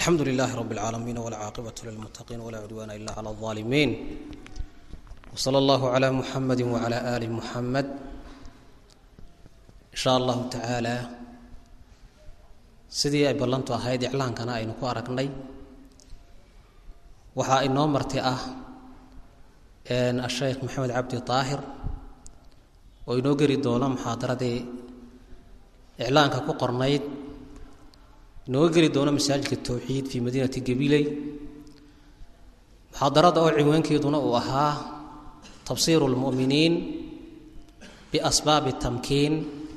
الحمد لله رب العالمين والعاقبة للمتقين ولا عدوان إلا على الظالمين وصلى الله على محمد وعلى آل محمد إن شاء الله تعالى sidii ay ballantu ahayd iclaankana aynu ku aragnay waxa inoo martay الشيخ محمد عبد طاهر oo inoo gari doona muxaadaradii iclaanka ku qornayd inoo gari doona masaajidka tawxiid fi madiinati gabiley muxaadarada oo ciwaankeeduna uu ahaa tafsiir almu'miniin biasbaab الtamkiin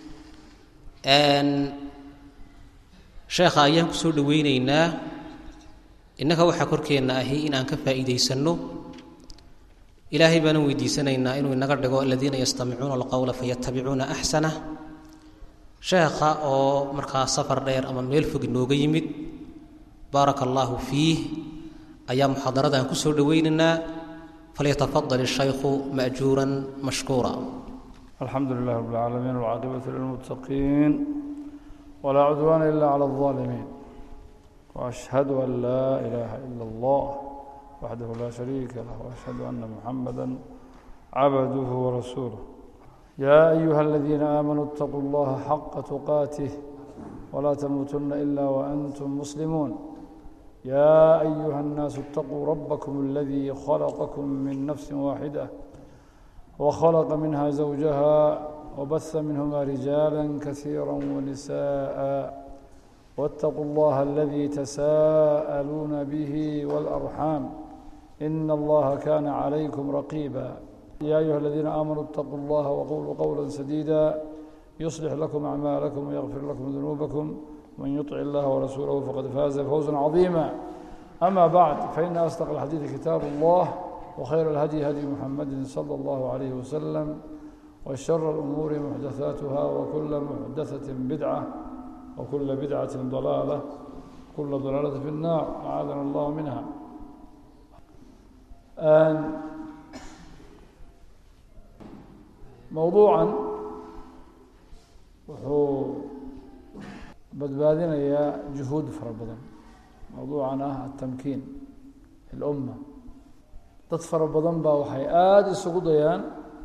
sheekha ayaan ku soo dhaweynaynaa innaka waxa korkeena ahi in aan ka faa'iideysano ilaahay baan weydiisanaynaa inuu inaga dhigo alladina yastamicuuna alqawla fayattabicuuna ahsana sheekha oo markaa safar dheer ama meel fog inooga yimid baaraka allahu fiih ayaa muxaadaradan ku soo dhaweynaynaa falyatafaddal الشيخ مأجورا مشكورا الحمد لله رب العالمين والعاقبة للمتقين ولا عدوان إلا على الظالمين وأشهد أن لا إله إلا الله وحده لا شريك له وأشهد أن محمدا عبده ورسوله يا أيها الذين آمنوا اتقوا الله حق تقاته ولا تموتن إلا وأنتم مسلمون يا أيها الناس اتقوا ربكم الذي خلقكم من نفس واحدة وخلق منها زوجها وبث منهما رجالا كثيرا ونساء واتقوا الله الذي تساءلون به والأرحام إن الله كان عليكم رقيبا يا أيها الذين آمنوا اتقوا الله وقولوا قولا سديدا يصلح لكم أعمالكم ويغفر لكم ذنوبكم ومن يطع الله ورسوله فقد فاز فوزا عظيما أما بعد فإن أصدق الحديث كتاب الله وخير الهدي هدي محمد صلى الله عليه وسلم وشر الأمور محدثاتها وكل محدثة بدعة وكل بدعة ضلالة كل ضلالة في النار أعاذنا الله منها موضوعا wuxuu badbaadinayaa juhuud fara badan mawduucan الtamkiin في الأمة dad fara badan baa waxay aada isugu dayaan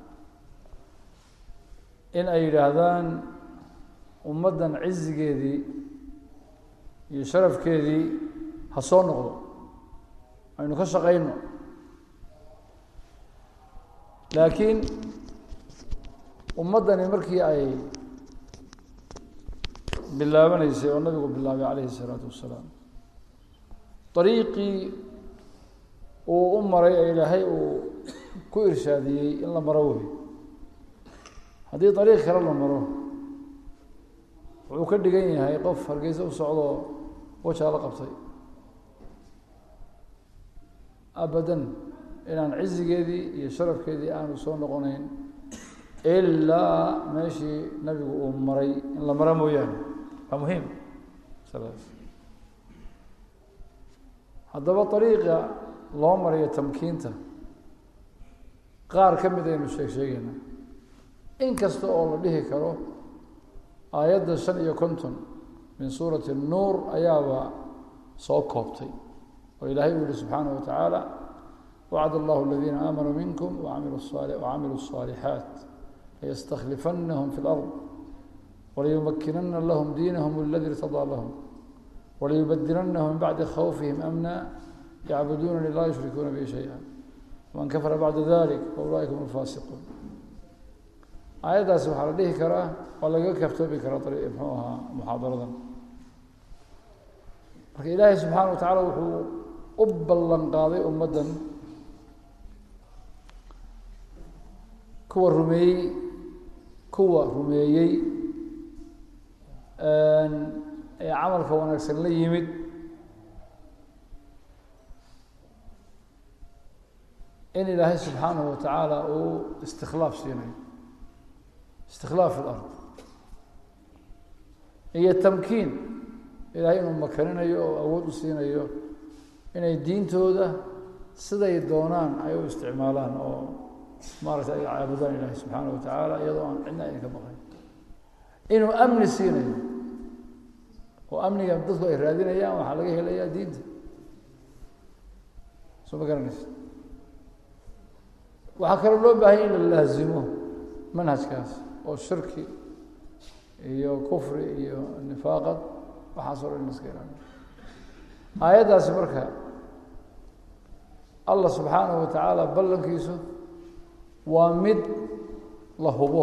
in ay yidhaahdaan ummaddan cizigeedii iyo sharafkeedii ha soo noqdo aynu ka shaqayno laakiin ummaddani markii ay bilaabanaysay oo nabigu bilaabay calayhi الsalaatu wassalaam dariiqii uu u maray ee ilaahay uu ku irshaadiyey in la maro wey haddii dariiq kale la maro wuxuu ka dhigan yahay qof hargeysa u socdoo wajaa la qabtay abadan inaan cizigeedii iyo sharafkeedii aanu soo noqonayn ilaa meeshii nabigu uu maray in la maro mooyaane waa muhiim haddaba dariiqa loo marayo tamkiinta qaar ka mid aynu sheegayna in kasta oo la dhihi karo aayadda 55 min suurati الnuur ayaaba soo koobtay oo ilaahay uu yihi subxaanaه wa tacaala wacd allahu aladiina aamanuu minkum wacamiluu الصaalixaat layastakhlifannahum fi اlأrض walayumakinana lahum diinahum aladi irtadaa lahum walayubadilannahum min bacdi khawfihim amna yacbudunani laa yushrikuuna bi shayئa waman kafara bacda dalik faulaئika hum اlfaasiquun aayaddaasi waxaa la dhihi karaa waa laga kaftoobi karaa muxuu ahaa muxaadaradan marka ilaahay subxaana wa tacaala wuxuu u ballan qaaday ummaddan kuwa rumeeyey ee camalka wanaagsan la yimid in ilaahay subxaanahu wa tacaala uu istikhlaaf siinayo istikhlaaf fi lard iyo tamkiin ilaahay inuu makaninayo oo awood u siinayo inay diintooda siday doonaan ay u isticmaalaan oo maaragtay ay caabudaan ilaahay subxaanahu wa tacaala iyadoo aan cidna idinka baqayn inuu amni siinayo oo amniga dadku ay raadinayaan waxaa laga helayaa diinta soo ma garanaysa waxaa kaloo loo baahan in la laazimo manhajkaas oo shirki iyo kufri iyo nifaaqad waxaasoo dhan iska ilaaliyo aayaddaasi marka allah subxaanahu wa tacaala ballankiisu waa mid la hubo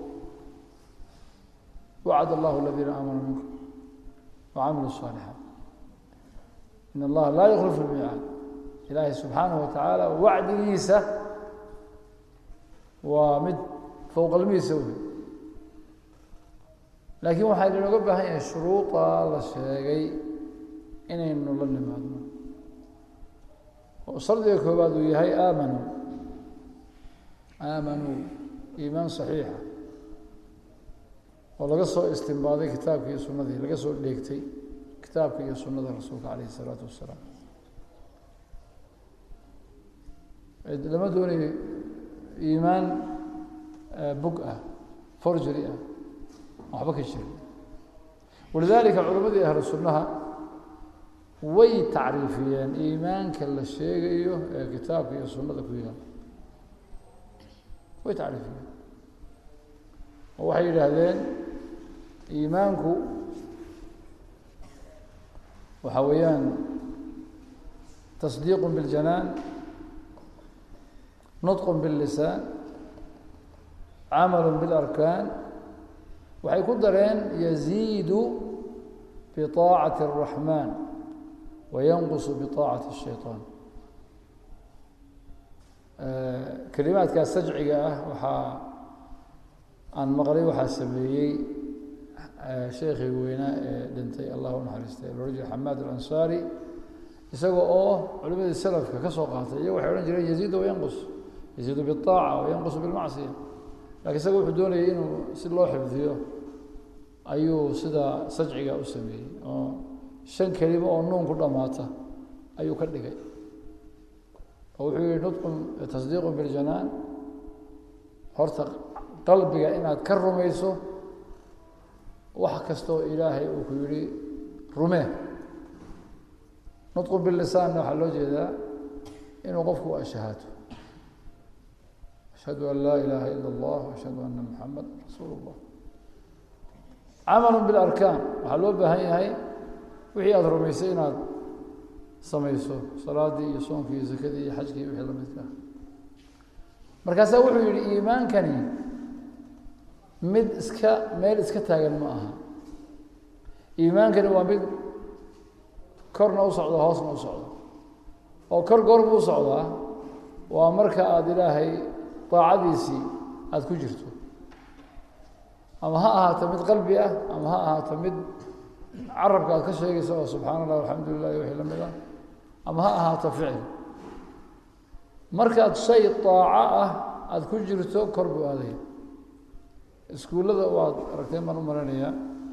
wacd allahu aladiina aamanuu minkum wacamilu الصaalixaat in allaha laa yukhlifu lmiicaad ilaahay subxaanahu wa tacaala wacdigiisa waa mid fowqalmihiisa wey laakiin waxaa inooga baahan yahay shuruuda la sheegay inaynu la nimaadno oo shardiga koobaad uu yahay aamanuu iimaan saxiixa oo laga soo istimbaaday kitaabka iyo sunnadii laga soo dheegtay kitaabka iyo sunnada rasuulka calayhi isalaatu wassalaam lama doonayo iimaan bug ah forgery ah waxba ka jira walidaalika culammadii ahlu sunnaha way tacriifiyeen iimaanka la sheegayo ee kitaabka iyo sunnada ku yaal way tacriifiyeen oo waxay yidhaahdeen iimaanku waxa weeyaan tasdiiq biاljanaan nطq bالlisaan camal bاlarkaan waxay ku dareen yaziidu biطaacaةi الraxmaan wayanqus biطaacaةi الshayطaan kelimaadkaas sajciga ah waxaa aan maqlay waxaa sameeyey sheekhii weynaa ee dhintay allah u naxariistay loohan jiray xamaad alansaari isaga oo culimadii salafka ka soo qaatay iyo waxay odhan jireen yaziidu wayanqus yaziidu biالطaaca wayanqusu bilmacsiya lakiin isaga wuxuu doonayay inuu si loo xifdiyo ayuu sida sajciga u sameeyey oo 5 kelimo oo nuun ku dhamaata ayuu ka dhigay oo wuxuu yihi nutqun tasdiiqu biljanaan horta qalbiga inaad ka rumayso wax kastoo ilaahay uu ku yihi rumee nutqu bilisaanna waxaa loo jeedaa inuu qofku ashahaato ashhadu an laa ilaaha ila اllah ashhadu ana muxamada rasuul اllah camalu bilarkaan waxaa loo baahan yahay wixii aada rumaysay inaad samayso salaadii iyo soonkii iyo zakadii iyo xajkii iyo wixii lamidka ah markaasaa wuxuu yihi iimaankani mid iska meel iska taagan ma aha iimaankani waa mid korna u socdo hoosna u socdo oo kor goorma u socdaa waa marka aada ilaahay daacadiisii aada ku jirto ama ha ahaato mid qalbi ah ama ha ahaato mid carabka aad ka sheegaysa oo subxaana allah alxamdu lilah iyo wixii la mid ah ama ha ahaato ficil markaad shay daaco ah aada ku jirto kor buu aadaya iskuullada waad aragteen baan u maranayaa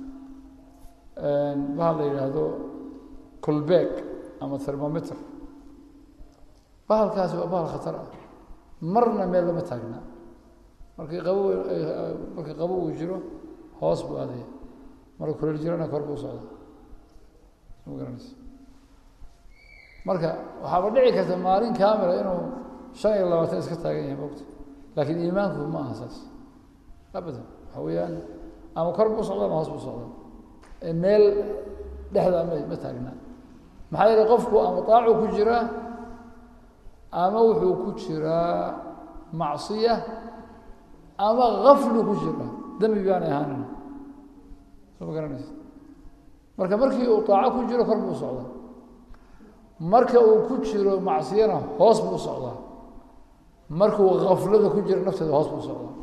bahal la yidhaahdo colbeeg ama thermometer bahalkaasi waa bahal khatar ah marna meel lama taagna markii qabo uu jiro hoos buu aadaya marka kuleel jirana kor buu socda ma garanaysa marka waxaaba dhici karta maalin kaamila inuu 25 iska taagan yahay mogta laakiin iimaanku ma aha saas abadan waxa weeyaan ama kor buu socda ama hoos buu socda meel dhexda ma taagna maxaa yeelay qofku ama taacu ku jira ama wuxuu ku jiraa macsiya ama gaflu ku jira dembi baan ahaanin soo ma garanaysa marka markii uu taaco ku jiro kor buu socdaa marka uu ku jiro macsiyana hoos buu socdaa markuu gaflada ku jiro nafteeda hoos buu socdaa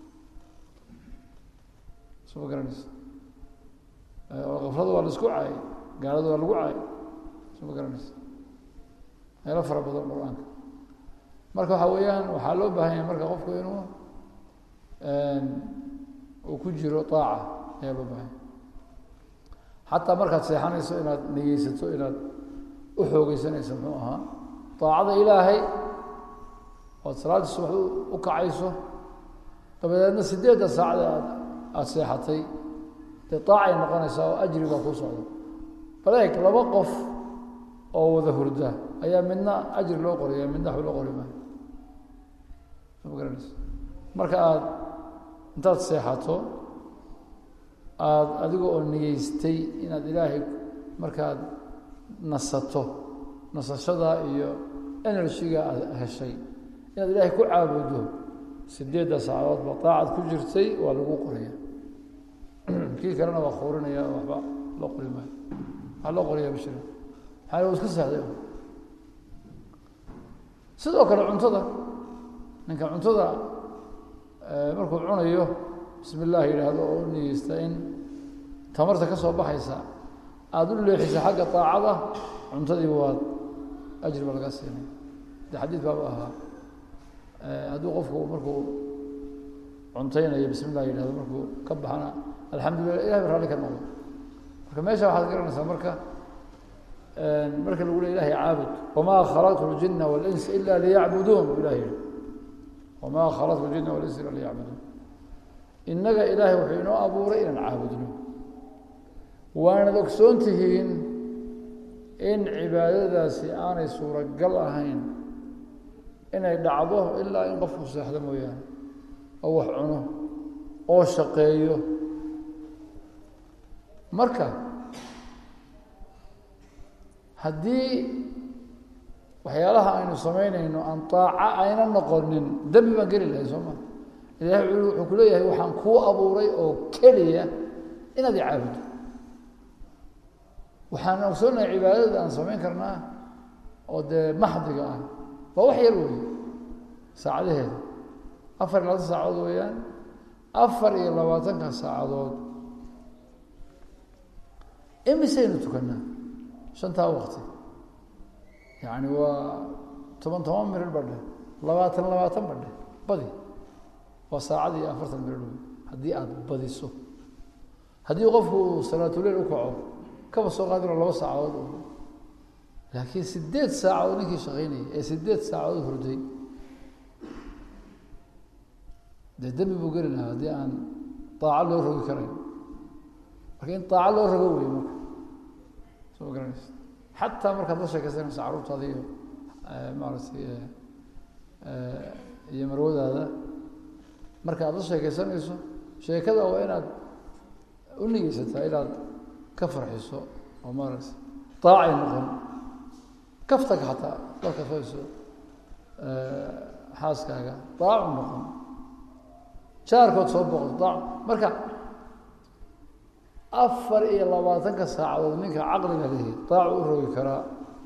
soo ma garanaysa gaflada waa la isku caayay gaalada waa lagu caayay soo ma garanaysa meelo fara badan qur-aanka marka waxaa weeyaan waxaa loo baahan yahay marka qofku inuu uu ku jiro aaca ayaa loo baahan yahay xataa markaad seexanayso inaad niyeysato inaad u xoogeysanayso muxuu ahaa aacada ilaahay oad salaaddii subax u kacayso dabadeedna 8 saacada aada seexatay dee aacay noqonaysaa oo ajri baa kuu socda baleeg laba qof oo wada hurda ayaa midna ajir loo qoraya midna wax loo qori maayo soo garanaysa marka aad intaad seexato aad adiga oo niyeystay inaad ilaahay markaad nasato nasashada iyo energy-ga aad heshay inaad ilaahay ku caabudo 8 saacadood ba taacad ku jirtay waa lagu qoraya kii kalena waa khoorinaya waxba loo qori maayo waxaa loo qoraya bashira maxaa loo iska saxday sidoo kale cuntada ninka cuntada markuu cunayo bismi illah yidhaahdo oo niyeysta in tamarta ka soo baxaysa aada u leexisa xagga taacada cuntadii waad ajri ba laga siinay de xadiid baaba ahaa hadduu qofku markuu cuntaynayo bismi illah yidhahdo markuu ka baxana alxamdulillah ilahay ba raalli ka noqdo marka meesha waxaad garanaysaa marka lagu leey ilahay caabud wamaa khalaqtu ljina walinsa ila liyacbuduun bu ilahi yihi wamaa khalaqtu ljina walinsa ila liyacbuduun innaga ilaahay wuxuu inoo abuuray inaan caabudno waanad ogsoon tihiin in cibaadadaasi aanay suuragal ahayn inay dhacdo ilaa in qofku seexdo mooyaane oo wax cuno oo shaqeeyo marka haddii waxyaalaha aynu samaynayno aan taaca ayna noqonin dembi baan geli lahay soo maa ilahay wuxuu ku leeyahay waxaan kuu abuuray oo keliya inaad i caabudo waxaan ogsoonahay cibaadada aan samayn karnaa oo dee maxdiga ah waa wax yar weeye saacadaheeda 24 saacadood weeyaan 24 saacadood imisaynu tukanaa 5 waqti yani waa 10 mirir badhe 20 badhe badi waa saacadii 40 mirir wey haddii aada badiso haddii qofku salaatuleyl u kaco kaba soo qaadino 2 saacadood laakiin 8 saacadood ninkii shaqaynayay ee 8 saacadood hurday dee dembi buu geli lahaa haddii aan daaco loo rogi karayn marka in daaco loo rogo wey marka soo ma garanaysa xataa markaad la sheekaysanayso carruurtaada iyo maaragtay iyo marwadaada marka aad la sheekaysanayso sheekada waa inaad u niyeysataa inaad ka farxiso oo maaragtay daacay noqon kaftaga xataa dalka fayso xaaskaaga daacu noqon jaarkood soo boqoto daac marka 24 saacadood ninka caqliga lehi daacu u rogi karaa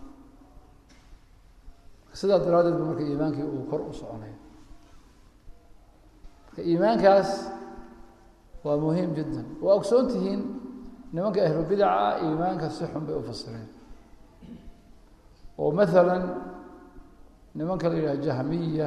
sidaa daraaddeed ba marka iimaankii uu kor u soconay marka iimaankaas waa muhiim jiddan waa ogsoon tihiin nimanka ahlu bidaca iimaanka si xun bay u fasireen oo maalan nimanka la yidhaha jahmiya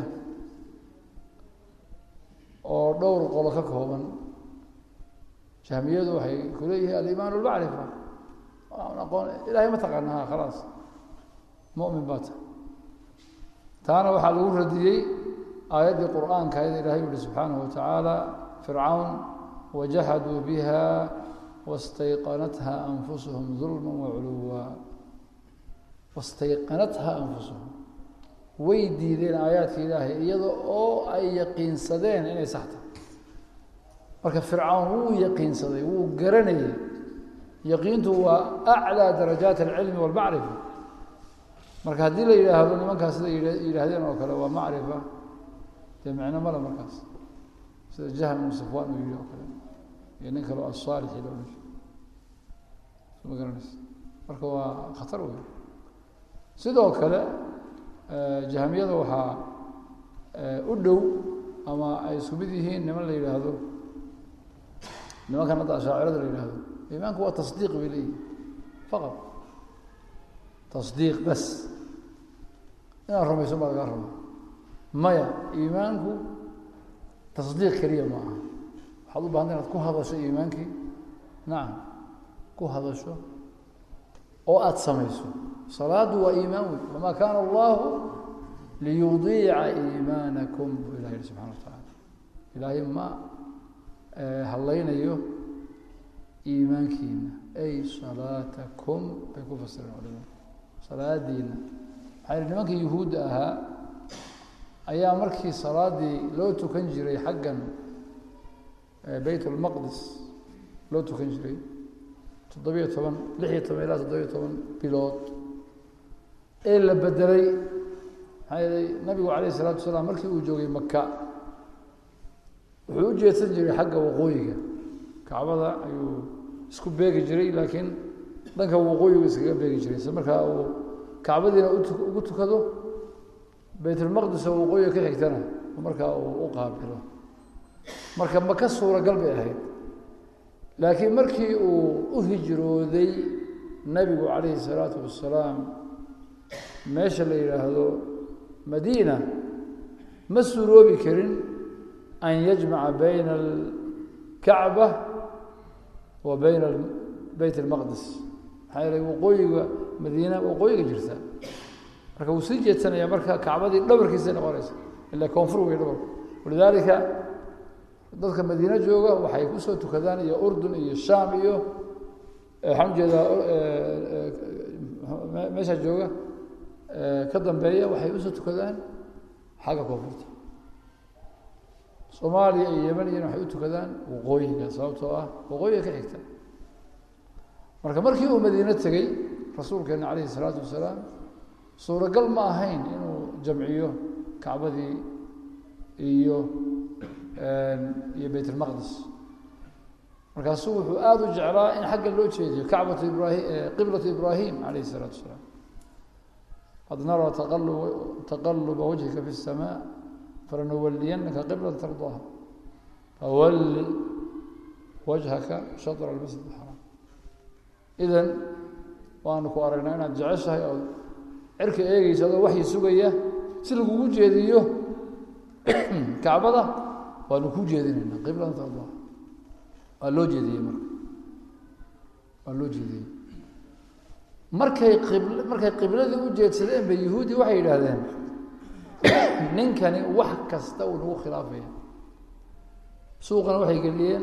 oo dhowr qolo ka kooban jahmiyadu waxay ku leeyihiin alimaan almacrifa aqoon ilahay ma taqaanaha khalaas mu'min baa ta taana waxaa lagu radiyey aayaddii qur'aanka ayada ilahay u yihi subxaanahu watacaala fircawn wajahaduu biha wastayqanatha anfusuhum dulma waculuwa wastayqanatha anfusuhum way diideen aayaadka ilaahay iyada oo ay yaqiinsadeen inay sax tahay marka fircawn wuu yaqiinsaday wuu garanayay yaqiintu waa aclىa darajaat alcilmi walmacrifa marka haddii la yidhaahdo nimankaas sida yidhaahdeen oo kale waa macrifa dee micno male markaas sida jahm ibnu safwan uu yihi oo kale iyo nin kale oo asaalixi la odhan jiro soo ma garanaysa marka waa khatar wey sidoo kale jahmiyada waxaa u dhow ama ay isku mid yihiin niman la yidhaahdo nimankan hadda ashaacirada la yidhaahdo iimaanku waa tasdiiq bay leeyihin faqad tasdiiq bas inaad rumaysan baa lagaa rabaa maya iimaanku tasdiiq keliya ma aha waxaad u bahanta inaad ku hadasho iimaankii nacam ku hadasho oo aada samayso salaadu waa iimaan wey wamaa kaana allahu liyudiica iimaanakum buu ilah yihi subxana wa tacaala ilaahay ma hallaynayo iimaankiina ay salaatakum bay ku fasireen culimadu salaadiina maxaa nimanka yuhuudda ahaa ayaa markii salaadii loo tukan jiray xaggan bayt ulmaqdis loo tukan jiray 16 ilaa 17 bilood ee la bedelay maxaa yeelay nabigu calayhi salaatu wasalaam markii uu joogay maka wuxuu u jeedsan jiray xagga waqooyiga kacbada ayuu isku beegi jiray laakiin dhanka waqooyiga iskaga beegi jiray si markaa uu kacbadiina ugu tukado baytulmaqdis oo waqooyiga ka xigtana markaa uu u qaabilo marka maka suuragal bay ahayd laakiin markii uu u hijrooday nabigu calayhi salaatu wasalaam meesha la yidhaahdo madiina ma suuroobi karin an yajmaca bayna alkacba wa bayna bayt almaqdis maxaa yeelay waqooyiga madiina waqooyiga jirta marka wuu sii jeedsanaya marka kacbadii dhabarkiisay noqonaysa ilaa koonfur wey dhabarku walidaalika dadka madiina jooga waxay kusoo tukadaan iyo urdun iyo shaam iyo waxaan ujeedaa meesha jooga ka dambeeya waxay usoo tukadaan xagga koonfurta soomaaliya iyo yeman iyana waxay u tukadaan waqooyiga sababtoo ah waqooyiga ka xigta marka markii uu madiine tegey rasuulkeena calayhi salaatu wasalaam suuragal ma ahayn inuu jamciyo kacbadii iyo bayt almaqdis markaasuu wuxuu aada u jeclaa in xagga loo jeediyo kacbatu ibrahim qiblatu ibrahim calayhi salaatu wasalaam qad naraa taqaluba wajhika fi الsamaa falanuwaliyanaka qiblata tardaaha fawalli wajhaka shatra almasjid alxaraam idan waanu ku aragnaa inaad jeceshahay oo cirka eegeysa adoo waxyi sugaya si lagugu jeediyo kacbada waanu ku jeedinaynaa qiblata tardaaha waa loo jeediyey marka waa loo jeediyey markay qibladii u jeedsadeen bay yahuudi waxay yidhaahdeen ninkani wax kasta uu nagu khilaafaya suuqana waxay geliyeen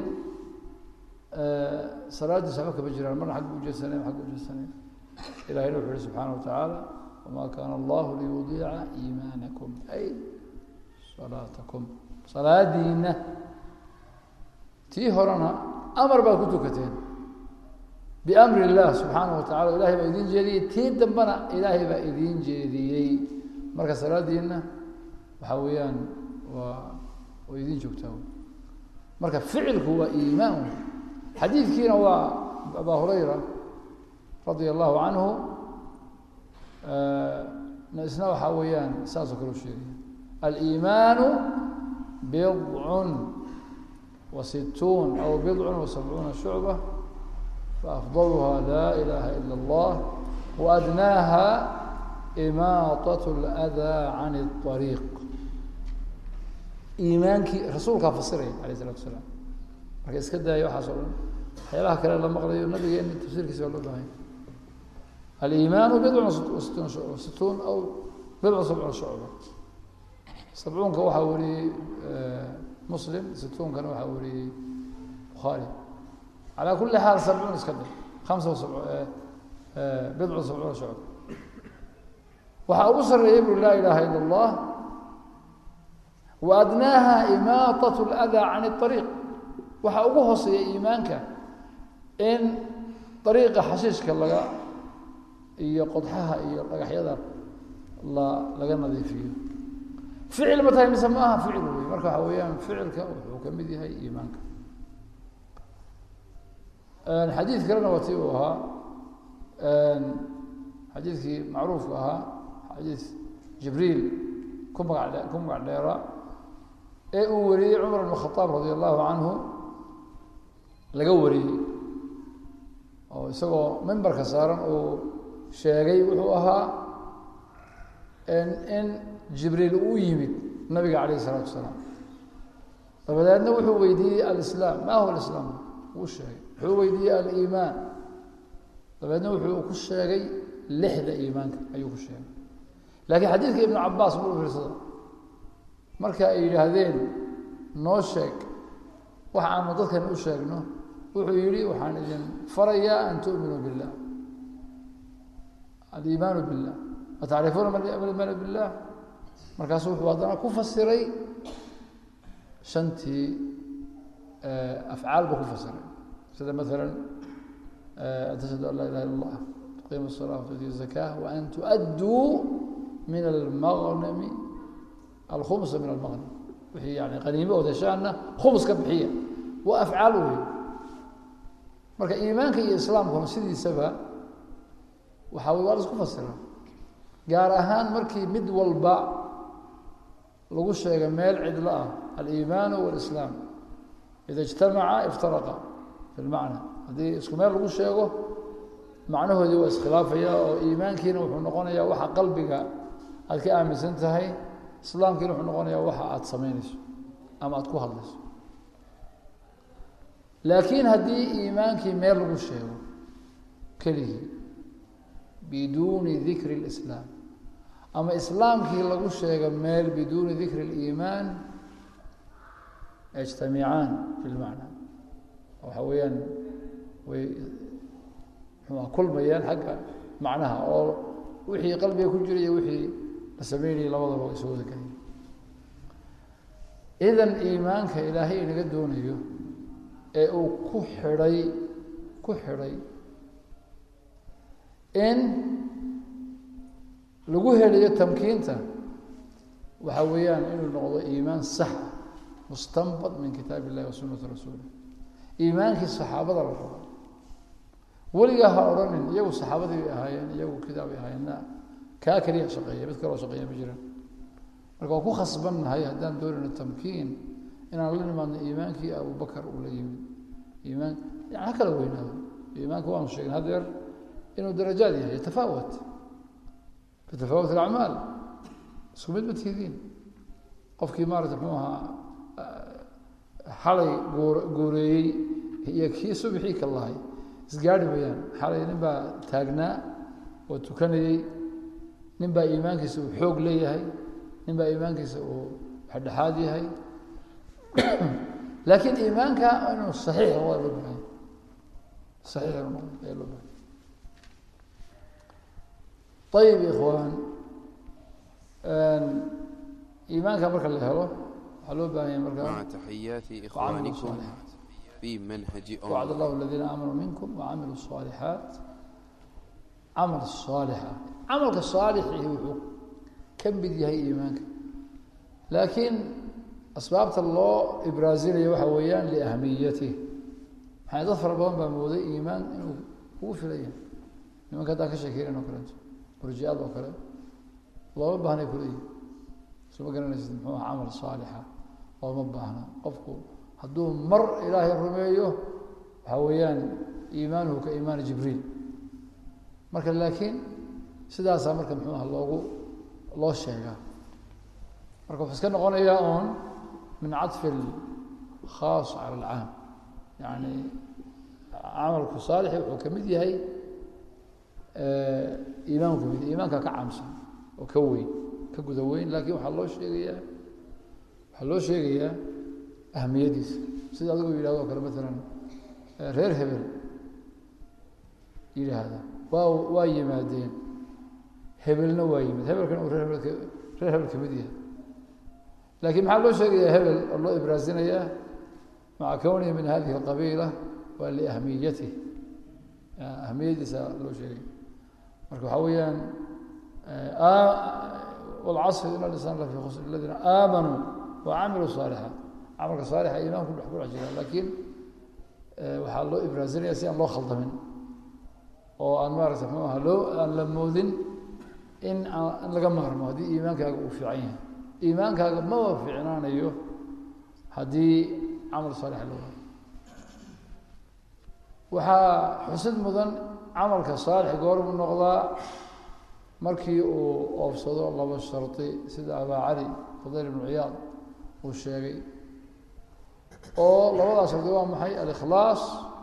salaadiisa waxba kama jiraan marna xagga ujeedsaneen xagga ujeedsaneen ilahina wuxu uhi subxaana watacaala wamaa kaana allahu liyudiica iimaanakum ay salaatakum salaadiina tii horena amar baad ku tukateen biamri illah subxaanahu watacala ilahay baa idiin jeediyey tii dambena ilaahay baa idiin jeediyey marka salaadiina waxaa weeyaan way idiin joogtaa marka ficilku waa iimaan xadiidkiina waa abaa hurayra radia allahu canhu isna waxaa weeyaan saasoo kale u sheegaya aliimaanu bidcun وستون أو بضع وسبعون شعبة فأفضلها لا إله إلا الله وأدناها إماطة الأذى عن الطريق إيمانك رسولك فسره عليه الصلاة والسلام marka iska daayo waxaas oo dhan waxyaalaha kale la maqlayo nabiga in tafsiirkiisa loo baahay الإيمان بضع وستون أو بضع وسبعون شعبة 70 waxaa wariyay مسلم 60 كان waxaa wariyay بخاري على كل حال 70 iska dhig 75 بضع وسبعون شعبة waxaa ugu sareeyay لا إله إلا الله وأدناها إماطة الأذى عن الطريق waxaa ugu hooseeya iimaanka in طريقة xashiishka laga iyo qodxaha iyo dhagaxyada laga nadiifiyo ficil ma tahay mise maaha ficil wey marka waxa weeyaan ficilka wuxuu ka mid yahay iimaanka xadiid kalena waa tii uu ahaa xadiidkii macruufka ahaa xadiid jibriil ku magac dheera ee uu wariyey cumar ibn khataab radi allahu canhu laga wariyey oo isagoo mimbarka saaran uu sheegay wuxuu ahaa in jibriil uu yimid nabiga calayh isalaatu wasalaam dabadeedna wuxuu weydiiyey alislaam ma huwa alislaam wuu sheegay wuxuu weydiiyey aliimaan dabadeedna wuxuu ku sheegay 6 iimaanka ayuu ku sheegay laakiin xadiidka ibnu cabaas buu fiirsada marka ay yidhaahdeen noo sheeg waxa aanu dadkan u sheegno wuxuu yidhi waxaan idin farayaa an tu'minuu billah aliimaanu billah atacrifuuna ma aliimaanu billah markaasu wuxuu haddana ku fasiray shantii afcaal buu ku fasiray sida maalan an tashhadu an laa ilaha illa allah tuqiimu الsalaa watu'tiyu الzakah waan tu'adduu min almaghnami alkhumsa min almaghnam wixii yani qaniimo oo heshaana khums ka bixiya waa afcaal wey marka iimaanka iyo islaamkuna sidiisaba waxaa way waa la isku fasira gaar ahaan markii mid walba lagu sheega meel cidlo ah aliimaanu walislaam ida ijtamaca iftaraqa fi lmacna haddii isku meel lagu sheego macnahoodii waa iskhilaafaya oo iimaankiina wuxuu noqonayaa waxa qalbiga aad ka aaminsan tahay islaamkiina wuxuu noqonayaa waxa aad samaynayso ama aad ku hadlayso laakiin haddii iimaankii meel lagu sheego keligii biduuni dikri اlislaam ama islaamkii lagu sheego meel biduuni dikri اliimaan yajtamicaan fi lmacna waxa weeyaan way muxuua kulmayaan xagga macnaha oo wixii qalbiga ku jira iyo wixii la sameynayay labadaba way soo wada gelaya idan iimaanka ilaahay inaga doonayo ee uu ku xidhay in lagu helayo tamkiinta waxa weeyaan inuu noqdo iimaan sax mustanbad min kitaab illahi wa sunati rasuulih iimaankii saxaabada la rabo weligaa ha odhanin iyagu saxaabadii bay ahaayeen iyagu kidaa bay ahaayeenna kaa keliya shaqeeya mid kaloo shaqeeya ma jiraan marka waan ku khasbannahay haddaan doonayno tamkiin inaan la nimaadno iimaankii abubakar uu la yimid iimaan yani ha kala weynaado iimaanka waanu sheegnay hadeer inuu darajaad yahay yatafaawat bitafaawut alacmaal isku mid ma tihidiin qofkii maarata muxuu ahaa xalay gooreeyey iyo kii subxii ka lahay isgaari mayaan xalay nin baa taagnaa oo tukanayey nin baa iimaankiisa uu xoog leeyahay nin baa iimaankiisa uu dhexdhexaad yahay laakiin iimaanka inuu saxiix waa loo bahay saxiix inuu noqdo ayaa loo bahay ayib ikhwaan iimaanka marka la helo waxaa loo baahan yahay marka مع تحيات إخوانكم في منهج وعد الله الذين آمنوا منكم وعملوا الصالحات عمل الصالحة عملك الصالح wuxuu ka mid yahay iimaanka laakiin asbaabta loo ibraazinaya waxa weeyaan liahmiyatih maxaa dad fara badan baa mooday iimaan inuu ugu filan yahay nimanka haddaan ka sheekeynayno kaleeto murji'ada oo kale looma baahnay kuleeyihi suma garanaysid muxuu aha camal saalixa looma baahna qofku hadduu mar ilaahay rumeeyo waxa weeyaan iimaanuhu ka iimaani jibriil marka laakiin sidaasaa marka muxuu aha loo sheegaa marka wuxuu iska noqonayaa oon min caطfi khaas cala alcaam yani camalku saalixi wuxuu ka mid yahay iimaanku kamid iimaanka ka caamsan oo ka weyn ka guda weyn laakiin waxaa loo sheegayaa ahmiyadiisa sida adigu yidhahdo o kale maalan reer hebel yidhaahda waa yimaadeen hebelna waa yimid hebelkan uu reer hebel kamid yahay laakiin maxaa loo sheegayaa hebel oo loo ibraasinayaa maca kownihi min hadihi alqabiila waa liahmiyatih ahmiyadiisa loo sheegaya marka waxaa weeyaan walcasri ina linsaan la fi khusr aladiina aamanuu wacamiluu saalixaat camalka saalixa iimaanku dhex ku dhex jira laakiin waxaa loo ibraasinaya si aan loo khaldamin oo aan maarata mxuu aha aan la moodin in laga maarmo haddii iimaankaaga uu fiican yahay iimaankaaga maba fiicnaanayo haddii camal saalixa loo waayo waxaa xusid mudan camalka saalix goormu noqdaa markii uu oofsado laba shardi sida abaa cali fudayl ibnu ciyaad uu sheegay oo labadaas shardi waa maxay alikhlaas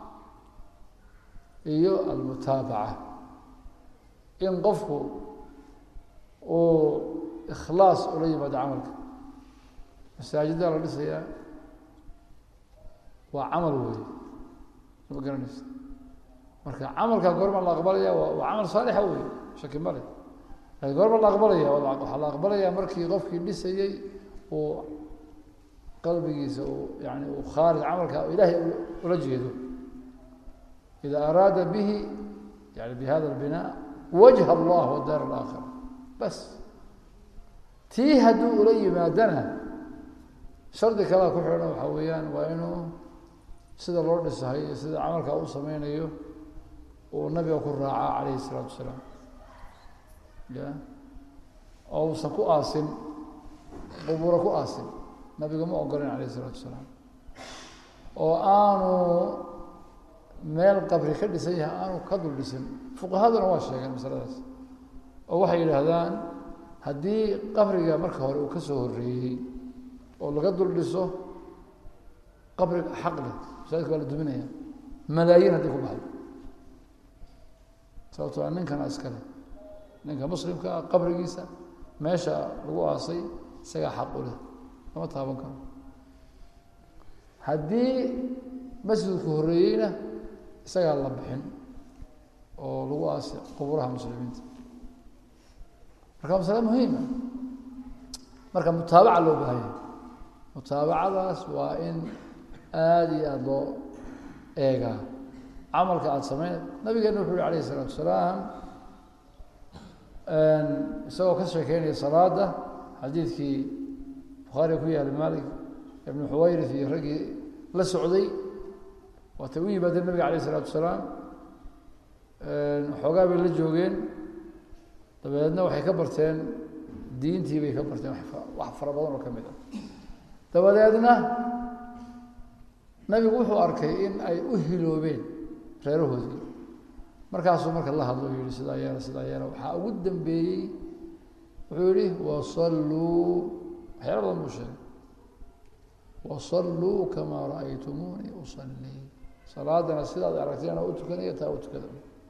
iyo almutaabaca in qofku uu ikhlaas ula yimaado camalka masaajiddaa la dhisayaa waa camal weeye ma garanaysa marka camalka goorma la aqbalaya waa camal saalix weey shaki ma leh laakiin goorma la aqbalaya waxa la aqbalaya markii qofkii dhisayay oo qalbigiisa oo yani oo khaarij camalka ilaahay ula jeedo ida araada bihi yani bihada albinaa wajha allah wa daar alaakhira bas tii hadduu ula yimaadana shardi kalaa ku xidhan waxa weeyaan waa inuu sida loo dhisahay iyo sida camalkaa u sameynayo uu nabiga ku raacaa calayhi isalaatu wasalaam ya oo uusan ku aasin qubuura ku aasin nabiga ma ogolan calayhi isalaatu wasalaam oo aanu meel qabri ka dhisan yahay aanu ka dul dhisin fuqahaduna waa sheegeen masaladaas oo waxay yidhaahdaan haddii qabriga marka hore uu ka soo horreeyey oo laga dul dhiso qabriga xaq leh masaajidka waa la duminaya malaayiin haddii ku baxdo sababtoo ninkana iskale ninka muslimka ah qabrigiisa meesha lagu aasay isagaa xaq u leh lama taaban karo haddii masjidku horreeyeyna isagaa la bixin oo lagu aasay quburaha muslimiinta marka masale muhiima marka mutaabaca loo baahanya mutaabacadaas waa in aada iyo aada loo eegaa camalka aada sameyn nabigeena wuxuu yihi alayh isalaatu wasalaam isagoo ka sheekeynaya salaada xadiidkii bukhaariga ku yaali malik ibnu xuwayrif iyo raggii la socday waatay u yimaadeen nabiga alayh isalaatu wasalaam xoogaa bay la joogeen dabeedna waxay ka barteen diintii bay ka barteen wax fara badan oo ka mid ah dabadeedna nabigu wuxuu arkay in ay u hiloobeen reerahoodii markaasuu marka la hadlo yihi sidaa yeela waxaa ugu dambeeyey wuxuu yihi wasalluu waxyaala badan buu sheegay wasalluu kamaa ra'aytumuunii usallii salaadana sidaad aragteen u tukanaya taa u tukada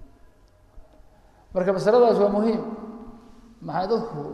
marka masaladaas waa muhiim maxay dadku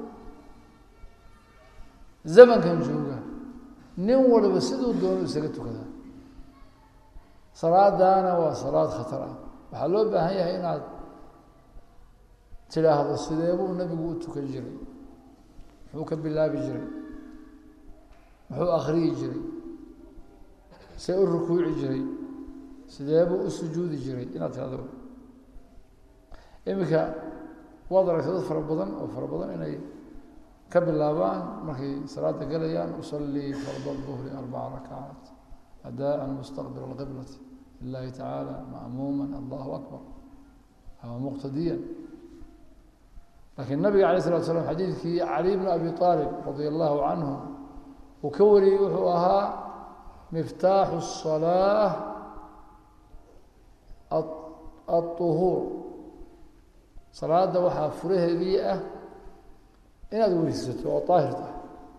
zamankan jooga nin waliba siduu doono isaga tukadaa salaadaana waa salaad khatar ah waxaa loo baahan yahay inaad tidhaahdo sideebuu nabigu u tukan jiray muxuu ka bilaabi jiray muxuu akriyi jiray see u rukuuci jiray sideebuu u sujuudi jiray inaad tidhahdo iminka waad aragtay dad fara badan inay ka bilaabaan markay salaada galayaan usallii farda duhri 4 rakacaat adaan mustaqbil alqiblati lilahi tacaala ma'muuman allahu akbar ama muqtadiyan laakiin nabiga alayh salatu slam xadiidkii cali bn abi aalib radia allahu canhu uu ka wariyey wuxuu ahaa miftaaxu الصalaaة aلطuhuur salaada waxaa furaheedii ah inaad weysato oo daahir tahay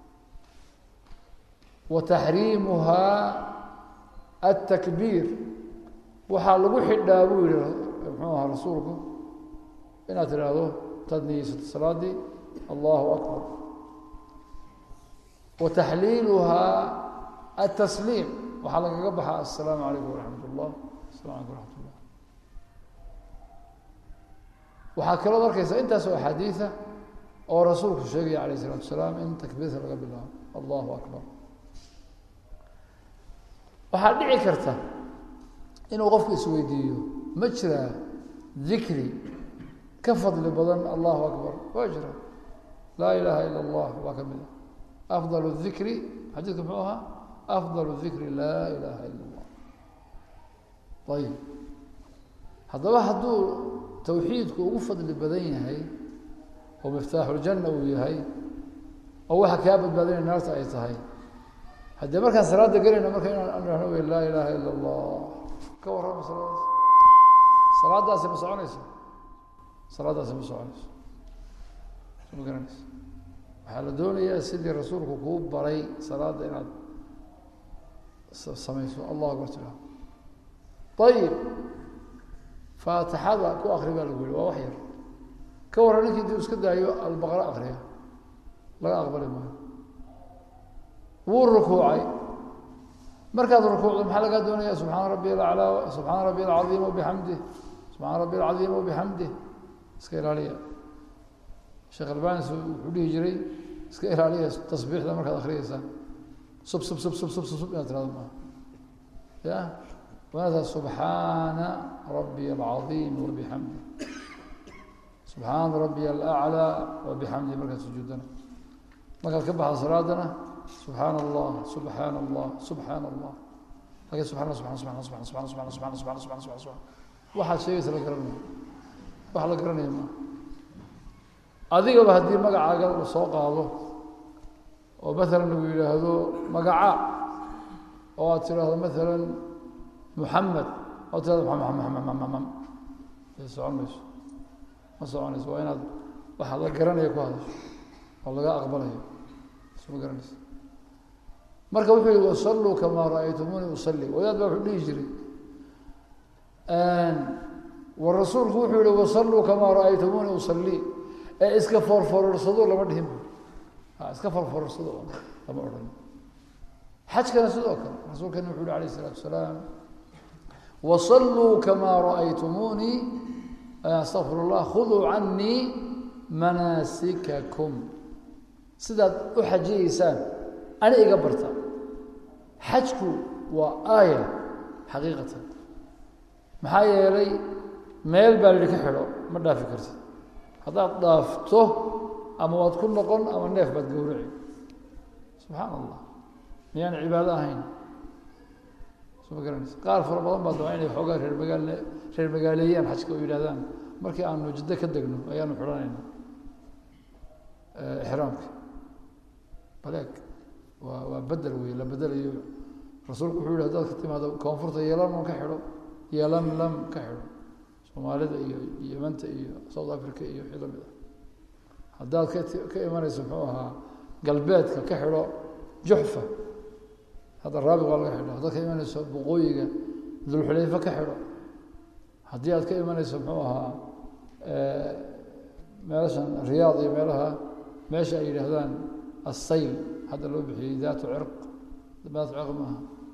wa taxriimuhaa aلtakbiir waxaa lagu xidhaa buu yihi muxuu ahaa rasuulku inaad tidhaahdo intaad niyeysato salaadii allahu akbar wa taxliiluhaa aلtasliim waxaa lagaga baxaa aلsalaamu calaykum waraxmat اllah asalam alaykum waraxmat ullah waxaa kaloo arkaysaa intaasoo axaadiida oo rasuulku sheegaya alayh الsalaatu wasalaam in takbiirta laga bilaabo allahu akbar waxaa dhici karta inuu qofku isweydiiyo ma jiraa dikri ka fadli badan allahu akbar waa jira laa ilaha ila اllah waa ka mid a afdal الdikri xadiidka muxuu ahaa afdal الdikri laa ilaha ila اllah ayib haddaba hadduu tawxiidku ugu fadli badan yahay oo miftaaxu ljanna uu yahay oo waxa kaa badbaadinaya naarta ay tahay haddee markaan salaada gelayno marka inaan dhahno wey laa ilaaha ila allah ka warrama salaadaasi ma soconayso salaadaasi ma soconayso ma garanayso waxaa la doonayaa sidii rasuulku kuu baray salaada inaad samayso allahu akbar tira ayib faatixada ku akri baa lagu yihi waa wax yar ka warran ninkii intuu iska daayo albaqara akriya laga aqbali maayo wuu rukuucay markaad rukuucdo maxaa lagaa doonaya subxaana rabbiy alaclaa subxaana rabbiy alcadiim wabixamdih subxaana rabbiy alcadiim wabixamdih iska ilaaliya sheekh albani wuxuu dhihi jiray iska ilaaliya tasbiixda markaad akriyeysaan sub sub sub sub sub sub inaad tirahdo maaha ya waanataa subxaana rabbiy alcadiim wabixamdih subxaana rabbiy alaclaa wabixamdih markaad sujuudana markaad ka baxda salaadana subxaan allah subxaan allah subxaan allah laakiin subxana subxana subxana subxana subxana subxana subxana subxana subxana subxana subxana waxaad sheegaysa la garanaya wax la garanaya maaha adigaba haddii magacaaga uu soo qaado oo maalan lagu yidhaahdo magaca oo aad tidhaahdo maalan muxamed oo tirahdo socon mayso ma soconayso waa inaad waxaad la garanaya ku hadasho oo laga aqbalayo isma garanaysa marka wuxuu yihi wasalluu kamaa ra'aytumuuni usalli wadaad baa wuxuu dhihi jiray wa rasuulku wuxuu yihi wasalluu kamaa ra'aytumuuni usalli ee iska forfororsado lama dhihin iska forfororsado lama odhan xajkana sidoo kale rasuulkana wuxuu yihi alayh isalaatu wasalaam wasalluu kamaa ra'aytumuuni astaqfir allah khuduu canii manaasikakum sidaad u xajiyeysaan ani iga barta xajku waa aaya xaqiiqatan maxaa yeelay meel baa la yihi ka xidho ma dhaafi kartid haddaad dhaafto ama waad ku noqon ama neef baad gowraci subxaan allah miyaan cibaado ahayn soma garanaysa qaar fara badan baa dabaa inay xoogaa reer magaaleeyaan xajka oo yidhahdaan markii aanu jiddo ka degno ayaanu xidhanayna ixraamka baleeg waa bedel wey la bedelayo rasuulku wuxuu yihi hadaad ka timaado koonfurta yeelanam ka xidho yeelanlam ka xidho soomaalida iyo yemanta iyo south africa iyo wixii lamid ah haddaad ka imanayso muxuu ahaa galbeedka ka xidho juxfa hadda raabiq waa laga xidho haddaad ka imanayso boqooyiga dulxulayfa ka xidho haddii aad ka imanayso muxuu ahaa meelashan riyaad iyo meesha ay yidhaahdaan assayl hadda loo bixiyey daatu cirq maaha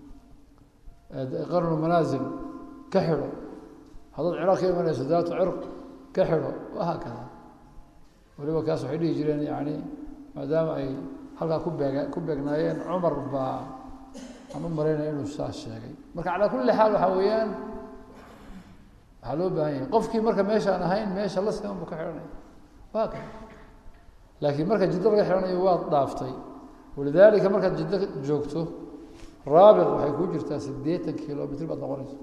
qarnu manaasil ka xidho haddaad ciraaq ka imanayso daatu cirq ka xidho wahaakada waliba kaas waxay dhihi jireen yani maadaama ay halkaa ku beegnaayeen cumar baa aan u malaynaya inuu saas sheegay marka calaa kulli xaal waxaa weeyaan waxaa loo baahan yahay qofkii marka meeshaan ahayn meesha la siman buu ka xidhanaya wahaakada laakiin marka jiddo laga xidhanayo waad dhaaftay walidaalika markaad jiddo joogto raabiq waxay ku jirtaa 80 kilomitr baad noqonaysa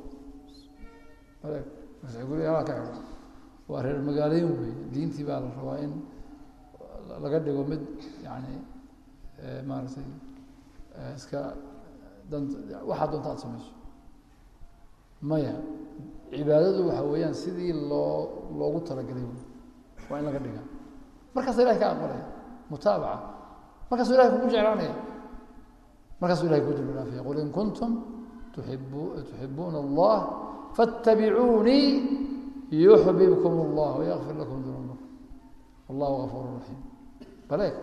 aa ka xidho waa reer magaaleyn wey diintii baa la rabaa in laga dhigo mid yani maaragtay iska waxaa doonta aad samayso maya cibaadadu waxa weeyaan sidii loogu talagalay waa in laga dhiga markaas ilahay ka aqbalaya mutaabaca markaasuu ilahay kugu jeclaanaya markaasuu ilahay ku dambi dhaafaya qul in kuntum tuxibuuna allah faاtabicuunii yuxbibkum allah wayakfir lakum dunuubakum wallahu gafuur raxiim baleeg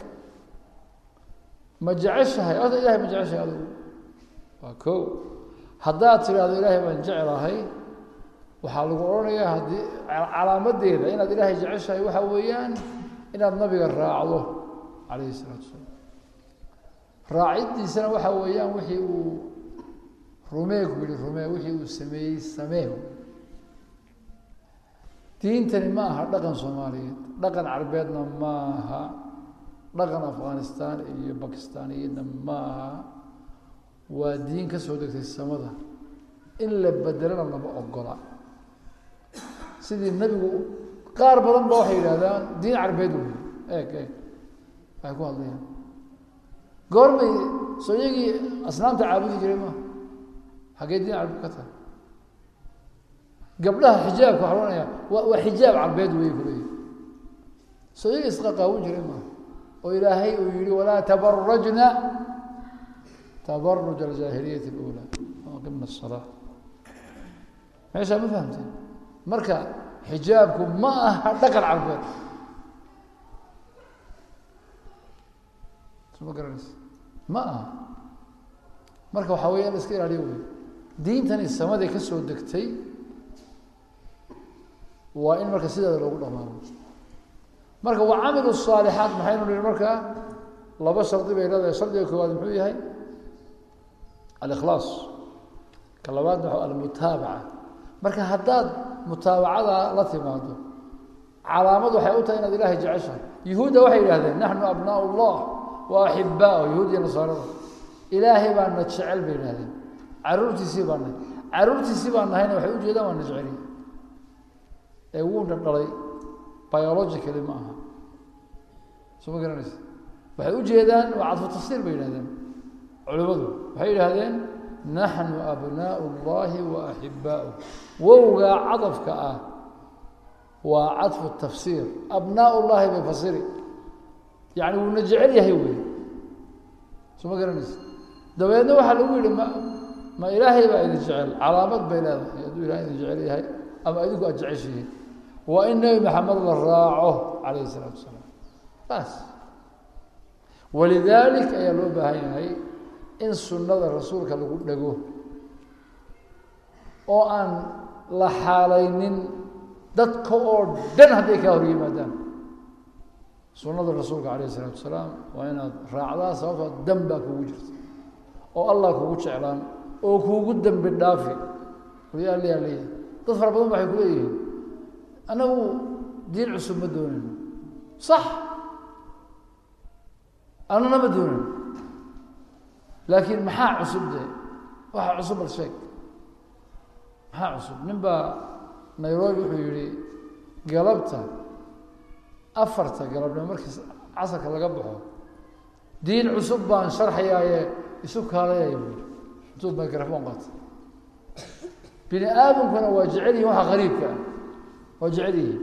ma jeceshahay oda ilahay ma jeceshahay adigu waa ko haddaad tidhaahdo ilaahay baan jeclahay waxaa lagu odhanayaa haddii calaamadeeda inaad ilaahay jeceshahay waxaa weeyaan inaad nabiga raacdo calayhi isalaatu wasalaam raacidiisana waxaa weeyaan wixii uu rumeegu yihi rumee wixii uu sameeyey sameehu diintani ma aha dhaqan soomaaliyeed dhaqan carbeedna ma aha dhaqan afghanistan iyo bakistaaniyadna ma aha waa diin ka soo degtay samada in la bedelana lama ogola sidii nebigu qaar badan ba waxay yidhahdaan diin carbeed wey eeg waxay ku hadlayaan goormay soo iyagii asnaamta caabudi jiray ma xaggee diin carbeed ka tahay gabdhaha xijaabka waxa ohanaya waa xijaab carbeed wey kuleeyahy soo iyagii isqaqaawin jiray ma oo ilaahay uu yihi walaa tabarajna tabaruj aljaahiliyat اlأulى aqimna الصalaa meeshaa ma fahamteen marka xijaabku ma aha dhaqan carbeed suma garanaysa ma aha marka waxa weeyaan iska ilaaliyo wey diintani samada ka soo degtay waa in marka sideeda loogu dhamaado marka wa camilu saalixaat maxaynu nihi marka laba shardi bay leedahay shardiga koowaad muxuu yahay alikhlaas ka labaadna waa almutaabaca marka haddaad mutaabacada la timaado calaamad waxay u tahay inaad ilaahay jeceshahay yuhuudda waxay yidhahdeen naxnu abnaau llah wa axibaau yahuud iyo nasaarada ilaahay baana jecel bay yidhahdeen caruurtiisii baan nahay caruurtiisii baan nahayna waxay ujeedaan waana jeceliy ee wuuna dhalay biologically ma aha soo ma garanaysa waxay ujeedaan waa cadfu tafsiir bay yidhahdeen culimadu waxay yidhahdeen naxnu abnaau llahi wa axibaau wowgaa cadafka ah waa cadfu tafsiir abnaau llahi bay fasiri yani wuuna jecel yahay wey soo ma garanaysa dabeedna waxaa lagu yihi ma ilaahay baa idin jecel calaamad bay leedahay hadduu ilahay idin jecel yahay ama idinku aad jeceshihiin waa in nebi maxamed la raaco calayhi isalaatu wasalaam bas walidalik ayaa loo baahan yahay in sunnada rasuulka lagu dhego oo aan la xaalaynin dadka oo dhan hadday kaa hor yimaadaan sunnada rasuulka calayhi isalaatu wasalaam waa inaad raacdaa sababtoo dan baa kugu jirta oo allah kugu jeclaan oo kuugu dembi dhaafi waliyaaliyaa leeyahay dad fara badan waxay ku leeyihiin annagu diin cusub ma doonayno sax annana ma doonayno laakiin maxaa cusub dee waxa cusub bal sheeg maxaa cusub nin baa nairobi wuxuu yihi galabta 4 galabnimo markii casarka laga baxo diin cusub baan sharxayaaye isu kaalaya buu intuu microphone qaatay bini aadamkuna waa jecel yihiin waxa qariibka ah waa jecel yihiin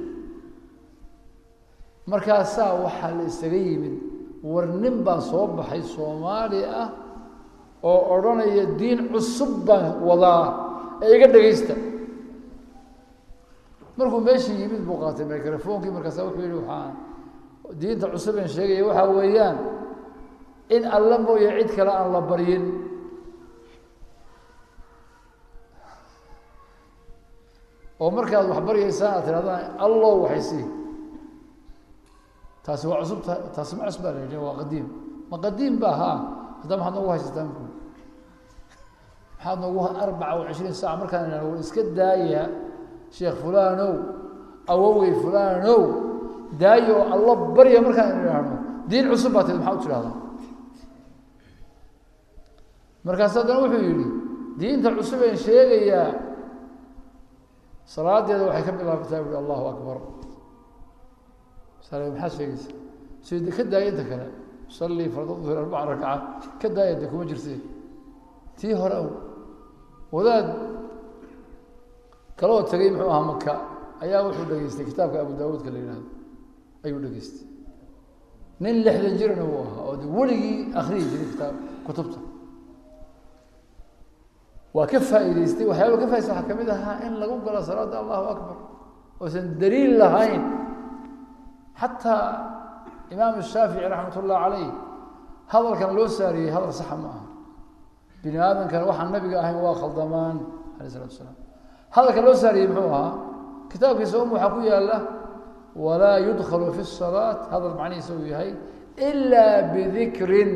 markaasaa waxaa la isaga yimid war nin baa soo baxay soomaali ah oo odhanaya diin cusub baan wadaa ee iga dhegaysta markuu meeshii yimid buu qaatay microphonekii markaasa wuxuu yihi waxaa diinta cusub aan sheegaya waxaa weeyaan in alla mooye cid kale aan la baryin oo markaad wax baryaysaan aad tirahdaan allow waxaysii taasi waa cusub taasi ma cusub baa la yidhi waa qadiim ma qadiim ba haa haddaba maxaad noogu haysataan ku maxaad noogu 24 saac markaan inaan iska daaya sheekh fulanow awowey fulanow daayo alla barya markaan idhaahno diin cusub baa tahay maxaa u tidhahdaa markaas haddana wuxuu yidhi diinta cusub een sheegayaa salaadeeda waxay ka bilaabataa buui allahu akbar sala maxaad sheegaysa sida ka daaya inta kale sallii farda duhur 4 ragca ka daaya de kuma jirtee tii hore wadaad kaloo tagay muxuu ahaa maka ayaa wuxuu dhageystay kitaabka abu daawuudka la yidhahdo ayuu dhageystay nin 60 jirna uu ahaa oo de weligii akhriyi jiray kitaab kutubta waa ka faa'iidaystay waxyaaba ka faa'iidaystay waxaa kamid ahaa in lagu galo salaada allahu akbar oosan daliil lahayn xataa imaam shaafici raxmat ullah calayh hadalkan loo saariyey hadal saxa ma aha bini aadamkana waxaan nabiga ahayn waa khaldamaan alayh isalatu wasalaam hadalka loo saariyey muxuu ahaa kitaabkiisa waxaa ku yaala walaa yudkhalu fi الsalaat hadal macnihiisa uu yahay ilaa bidikrin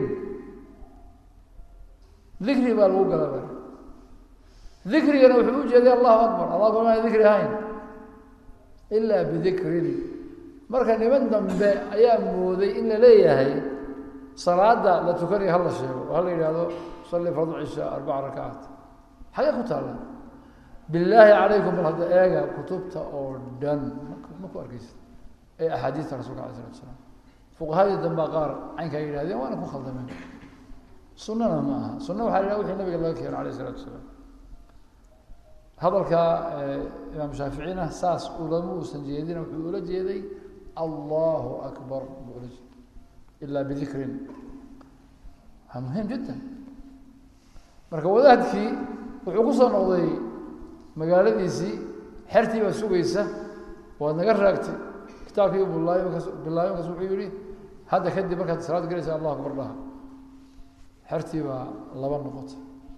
dikri baa lagu galaba dikrigana wuxuu ujeeday allahu akbar allah kuma dikri ahayn ilaa bidikrin marka niman dambe ayaa mooday in la leeyahay salaada la tukanayo hala sheego oo hala yidhahdo salli fardu cisha 4 rakacaat xagee ku taala bilaahi calaykum bal hadda eega kutubta oo dhan ma ku arkaysa ee axaadiista rasuulka alay slatu wasalaam fuqahadii dambaa qaar caynkaa yidhahdeen waana ku khaldameen sunnana ma aha sunna waxaa la yidhahda wixii nabiga laga keeno alayh isalatu wasalaam hadalka imaam shaaficina saas ulama uusan jeedina wuxuu ula jeeday allahu akbar buu ula jeeday ilaa bidikrin waa muhiim jiddan marka wadaadkii wuxuu ku soo noqday magaaladiisii xertii baa sugaysa waad naga raagtay kitaabkii bilaabay markaas wuxuu yihi hadda kadib markaad salaad galaysa allahu akbar dhaha xertii baa 2 noqotay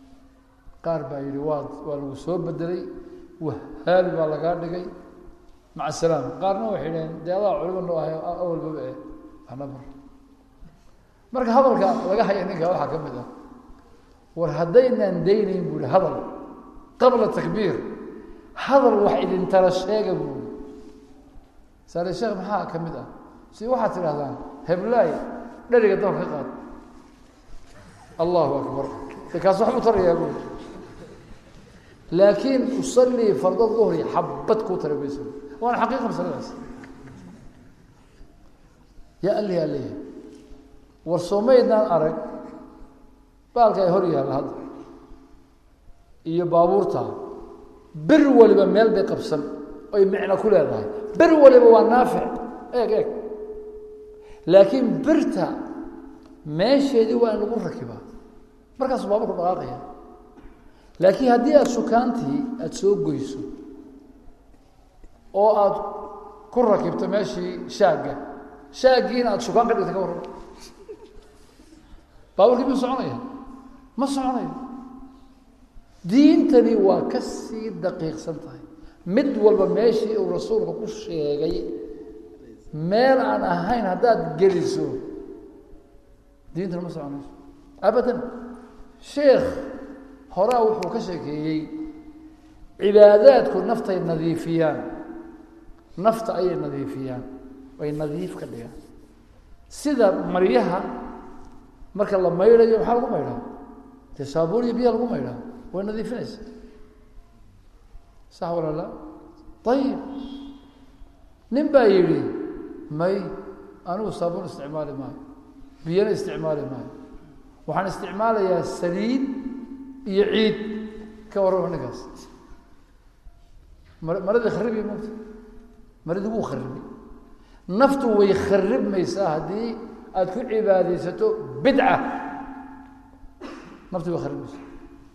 qaar baa yidhi waa lagu soo bedelay wahaabi baa lagaa dhigay maca asalaam qaarna waxay dhaheen dee adaa culimo noo ahay awalbaba waxna bar marka hadalka laga haya ninka waxaa ka mid ah war haddaynaan daynayn buu ihi hadal qabla takbiir hadal wax idintala sheega buu ihi saale sheekh maxaa ka mid ah si waxaad tidhahdaan heblaay dheriga dabka ka qaad allahu akbar de kaas waxbu tarayaa buu laakiin usallii farda duhri xabad kuu tara mayso waana xaqiiqa masaladaas yaa alli yaa leeyahay war soomaydnaan arag baalka ay hor yaalla hadda iyo baabuurta bir waliba meel bay qabsan oy micno ku leedahay bir waliba waa naafic eeg laakiin birta meesheedii waa in lagu rakibaa markaasuu baabuurku dhaqaaqaya laakiin haddii aada sukaantii aada soo goyso oo aada ku rakibto meeshii shaaggiina aada sukaan ka dhigta ka warran baabuurkii ma soconaya ma soconayo diintani waa ka sii daqiiqsan tahay mid walba meeshii uu rasuulku ku sheegay meel aan ahayn haddaad geliso diintana ma soconayso abadan sheekh horaa wuxuu ka sheekeeyey cibaadaadku naftay nadiifiyaan nafta ayay nadiifiyaan ay nadiif ka dhigaan sida maryaha marka la maydhayo maxaa lagu maydhaa dee saabuun iyo biya lagu maydhaa way nadiifinaysa sax wala la ayib nin baa yidhi may anigu saabuun isticmaali maayo biyana isticmaali maayo waxaan isticmaalayaa saliid iyo ciid ka warrama ninkaas maradii kharibi mugta maradii wuu kharibi naftu way kharibmaysaa haddii aada ku cibaadaysato bidca naftu way kharibmaysaa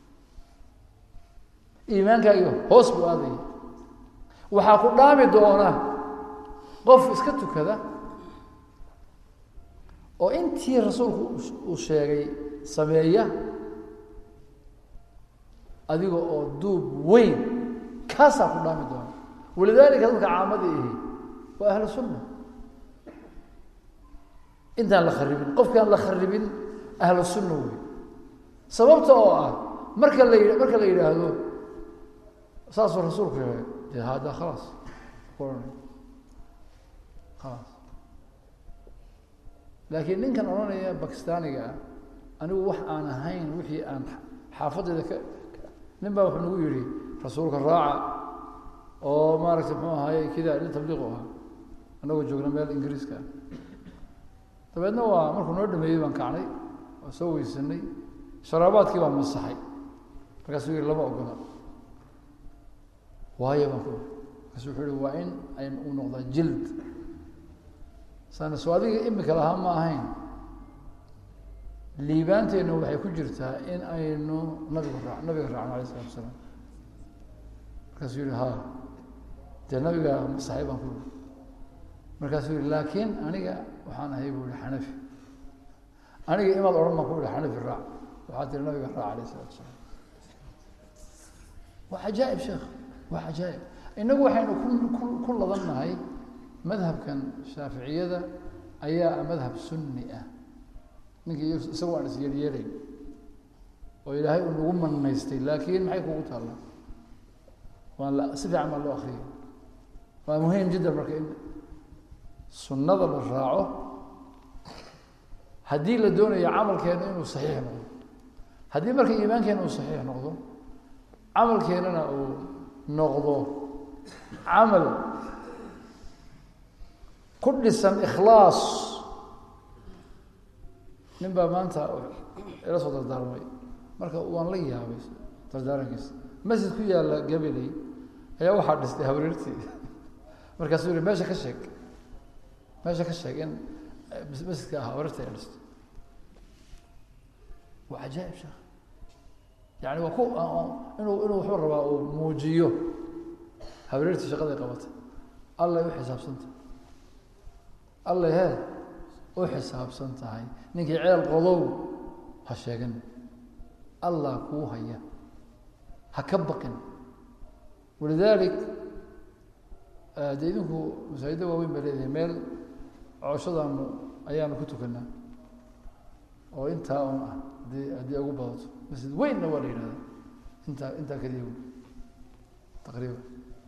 iimaankaagii hoos buu aadaya waxaa ku dhaami doona qof iska tukada oo intii rasuulku uu sheegay sameeya adiga oo duub weyn kaasaa ku dhaami doona walidaalika dadka caamadii ihi waa ahlu sunna intaan la kharibin qofkaan la kharibin ahlu sunna wey sababta oo ah marka la yidhaahdo saasuu rasuulku sheegay dee hada khalaas khalaas laakiin ninkan odhanaya bakistaaniga ah anigu wax aan ahayn wixii aan xaafaddeeda nin baa wuxuu nagu yihi rasuulka raaca oo maaragtay muxuu ahaye kida nin tabliiqu ahaa annagoo joogna meel ingiriiska ah dabeedna waa markuu noo dhameeyey baan kacnay waa soo weysanay sharaabaadkii baan masaxay markaasuu yihi lama ogola waayo baan ku markaasu wuxuu yihi waa in ay uu noqdaa jild saana soo adiga imika lahaa ma ahayn liibaanteenna waxay ku jirtaa in aynu nabiga raacno alayh isalatu asalaam markaasuu yihi ha dee nabiga masaxay baan ku markaasuu yihi laakiin aniga waxaan ahay buu yihi xanafi aniga imaad odhan baan ku yihi xanafi raac waxaa tiri nabiga raac alayh isalatu asalaam waa cajaaib sheekh waa cajaaib inagu waxaynu ku ladannahay madhabkan shaaficiyada ayaa madhab sunni ah ninkii isaga aan isyeelyeelayn oo ilaahay uu nagu manaystay laakiin maxay kugu taallaa waa si fiican baa loo akriyay waa muhiim jiddan marka in sunnada la raaco haddii la doonayo camalkeena inuu saxiix noqdo haddii marka iimaankeena uu saxiix noqdo camalkeenana uu noqdo camal ku dhisan ikhlaas nin baa maanta ila soo dardaarmay marka waan la yaabay dardaarankiisa masjid ku yaalla gabiley ayaa waxaa dhistay hawreertii markaasuu yihi meesha ka sheeg in masjidka ah hawreerta ay dhistay waa cajaaib sheekh yani waa ku inuu wuxuu rabaa uu muujiyo hawreertii shaqaday qabatay allay u xisaabsantah allay he u xisaabsan tahay ninkii ceel qodow ha sheegan allah kuu haya هكبقن ولذلك دينكو مساعدة وين بلده ميل عشرة أيام كنت كنا وأنت دي أقول بهذا بس وين نورينا هذا أنت كذيب تقريبا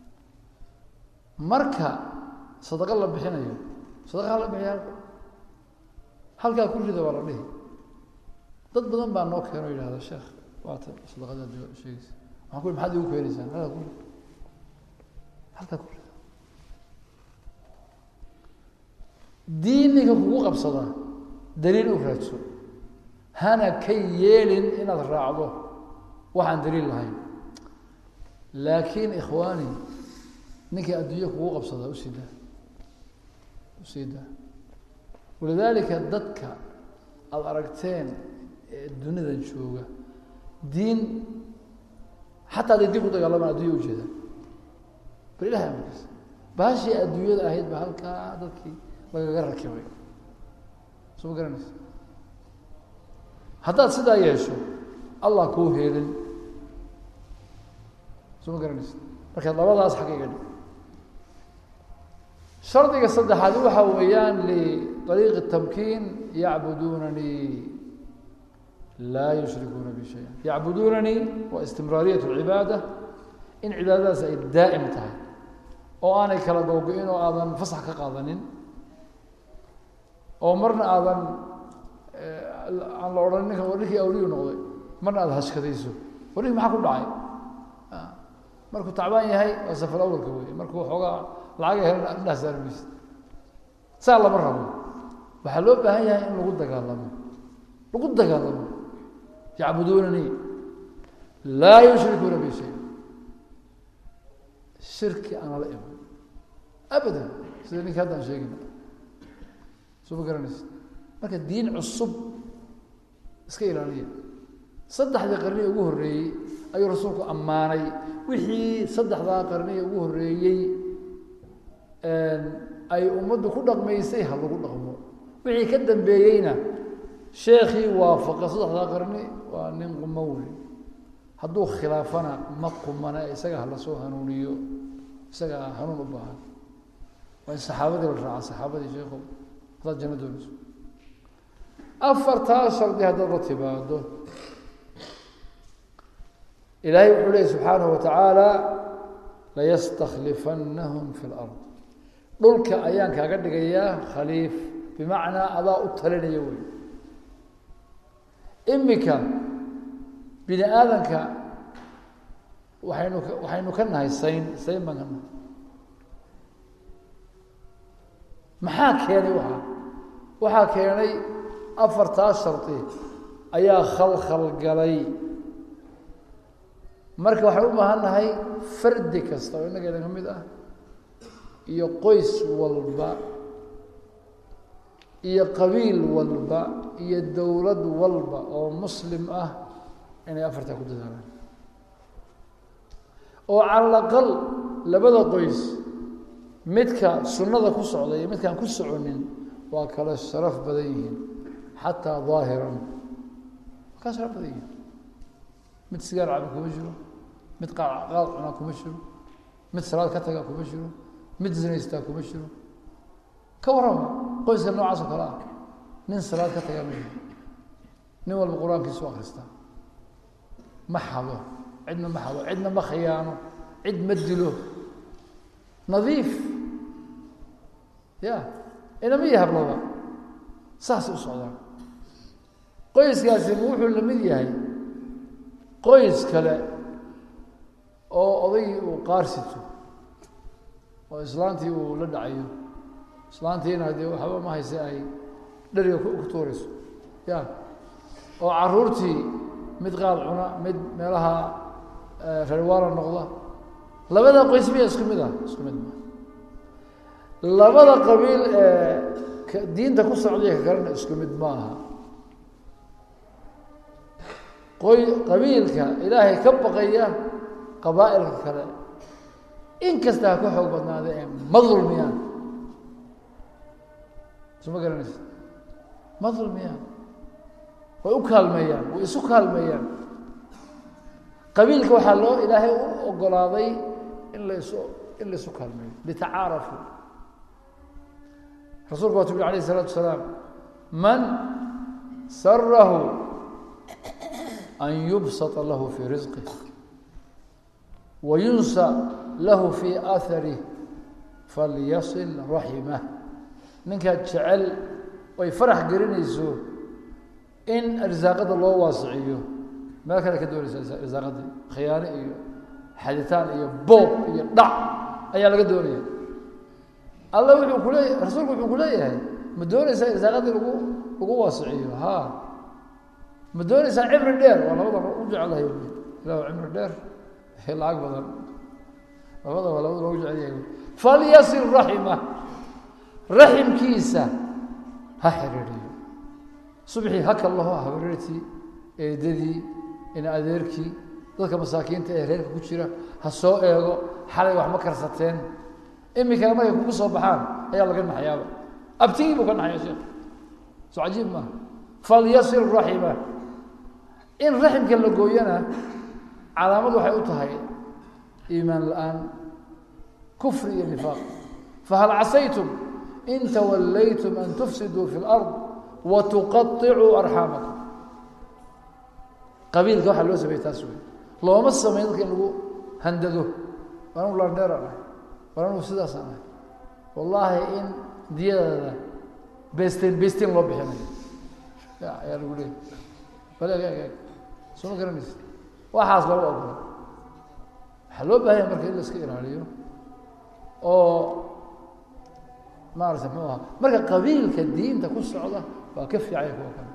مركا صدق الله بحنا يوم صدق الله بحنا هل كان كل ذا ورا به ضد بدن بان نوك كانوا إلى هذا الشيخ وقت صدق هذا الشيء أقول ما حد يقول كويسان هذا أقول هل كان كل دينك حقوق بصدا دليل أخرى هنا كي يلين إن الرعضه وحن دليل لهين لكن إخواني نكي أدوية حقوق بصدا وسيدة ولذلك ضدك الأركتين الدنيا ذا نشوفه دين حتى يديكوا تقال ما أدوية وجهه بالله يا مكس باشي أدوية أهيد بهالكا ضدكي laga rakibay soo garanaysa haddaad sidaa yeesho allah kuu heelin soo garanaysa marka labadaas xaqiiqa shardiga saddexaad waxa weeyaan li طريق التمكين يعبدونني لا يشركون بي شيئا يعبدونني واستمرارية العبادة إن عبادة الدائم تاعي oo aanay kala go'in oo aadan fasax ka qaadanin oo marna aadan aan la oran ninka warkii awliyo noqday marna aad hashkadayso warkii maxaa ku dhacay markuu tacbaan yahay waa safar awalka weey markuu xoogaa lacag helin indhaha saarmis saa lama rabo waxaa loo baahan yahay in lagu dagaalamo yacbuduunani laa yushrikuuna bi shay shirki aan la iman abadan sida ninka haddaan sheegina soo garanaysa marka diin cusub iska ilaaliya saddexda qarni ugu horeeyay ayuu rasuulku ammaanay wixii saddexda qarni ugu horeeyay ay ummaddu ku dhaqmaysay hal lagu dhaqmo wixii ka dambeeyayna sheekhi waafaqa saddexda qarni waa nin qumawli hadduu khilaafana ma qumana isaga hala soo hanuuniyo isaga hanuun u baahan waa in saxaabadii la raaca saxaabadii sheekhu هذا جنة دونس أفرتها شرطي هذا الرتباد إلهي عليه سبحانه وتعالى ليستخلفنهم في الأرض دولك أيانك قد إياه خليف بمعنى أضاء التلين يوي إمك بني آذنك وحينك كنها السين ما كنها maxaa keenay waxaa keenay afartaa sharti ayaa khalkhal galay marka waxaan u baahanahay fardi kasta oo inaga ka mid ah iyo qoys walba iyo qabiil walba iyo dawlad walba oo muslim ah inay afartaa ku dadaalaan oo cala aqal labada qoys midka sunnada ku socday midkaan ku soconin waa kala sharaf badan yihiin xataa daahiran ka sharaf badan yihiin mid sigaar caba kuma jiro mid qaad cuna kuma jiro mid salaad ka taga kuma jiro mid zinaysta kuma jiro ka warrama qoyska noocaas oo kale ah nin salaad ka taga ma jiro nin walba qur-aankiisu akhristaa ma xado cidna ma khiyaano cid ma dilo نظيف يا إنا مية هبلوبا ساس الصعدان قيس كاسم وحو لمية هاي قيس كلا أو أضي وقارسته وإسلانتي ولدعيه إسلانتي هنا دي وحبا ما هي ساي دريو كتوريس يا وعرورتي متغال عنا ملها فالوارا النغضة labada qoys miya isku mid ma labada qabiil diinta ku socday ka karna isku mid maaha qabiilka ilaahay ka baqaya qabaa'ilka kale in kasta ka xoog badnaada ee madlumiyaan soo ma garanaysa madlumiyaan way u kaalmeeyaan way isu kaalmeeyaan qabiilka waxaa loo ilaahay u ogolaaday in la isu kaalmeeyo litacaarafu rasuulku waa tibri alayhi الsalaatu wasalaam man sarahu an yubsata lahu fii risqih wayunsa lahu fii aharih falyasil raximah ninkaad jecel oy farax gelinayso in arsaaqada loo waasiciyo meel kale ka doonaysa arsaaqadii khiyaano iyo xaditaan iyo boob iyo dhac ayaa laga doonaya alla wuxuu ku leeyahay rasuulku wuxuu ku leeyahay ma doonaysaa arsaaqadii lagu waasiciyo ha ma doonaysaa cimri dheer waa labadaba u jecelahay ilaahu cimri dheer lacag badan labadaba loogu jecel yahay falyasil raximah raximkiisa ha xiriiriyo subxii ha kallaho habareertii eedadii in adeerkii dadka masaakiinta ee reerka ku jira ha soo eego xalay wax ma karsateen imikana markay kugu soo baxaan ayaa laga naxyaaba abtigii buu ka naxaya sheekh soo cajiib maaha falyasil raximah in raximka la gooyana calaamad waxay u tahay iimaan la-aan kufri iyo nifaaq fahal casaytum in tawallaytum an tufsiduu fi اlard watuqaطicuu arxaamakum qabiilka waxaa loo sameeyey taas wey looma sameyn dadka in lagu handado war anu landheeraan ahay war anugu sidaasaan ahay wallaahi in diyadaada bestin loo bixinayo ayaa lagu leeyay bal eg soo ma garanaysa waxaas looga ogola waxaa loo baahanya marka in la iska ilaaliyo oo maarata muxuu ahaa marka qabiilka diinta ku socda waa ka fiicanya kuwa kale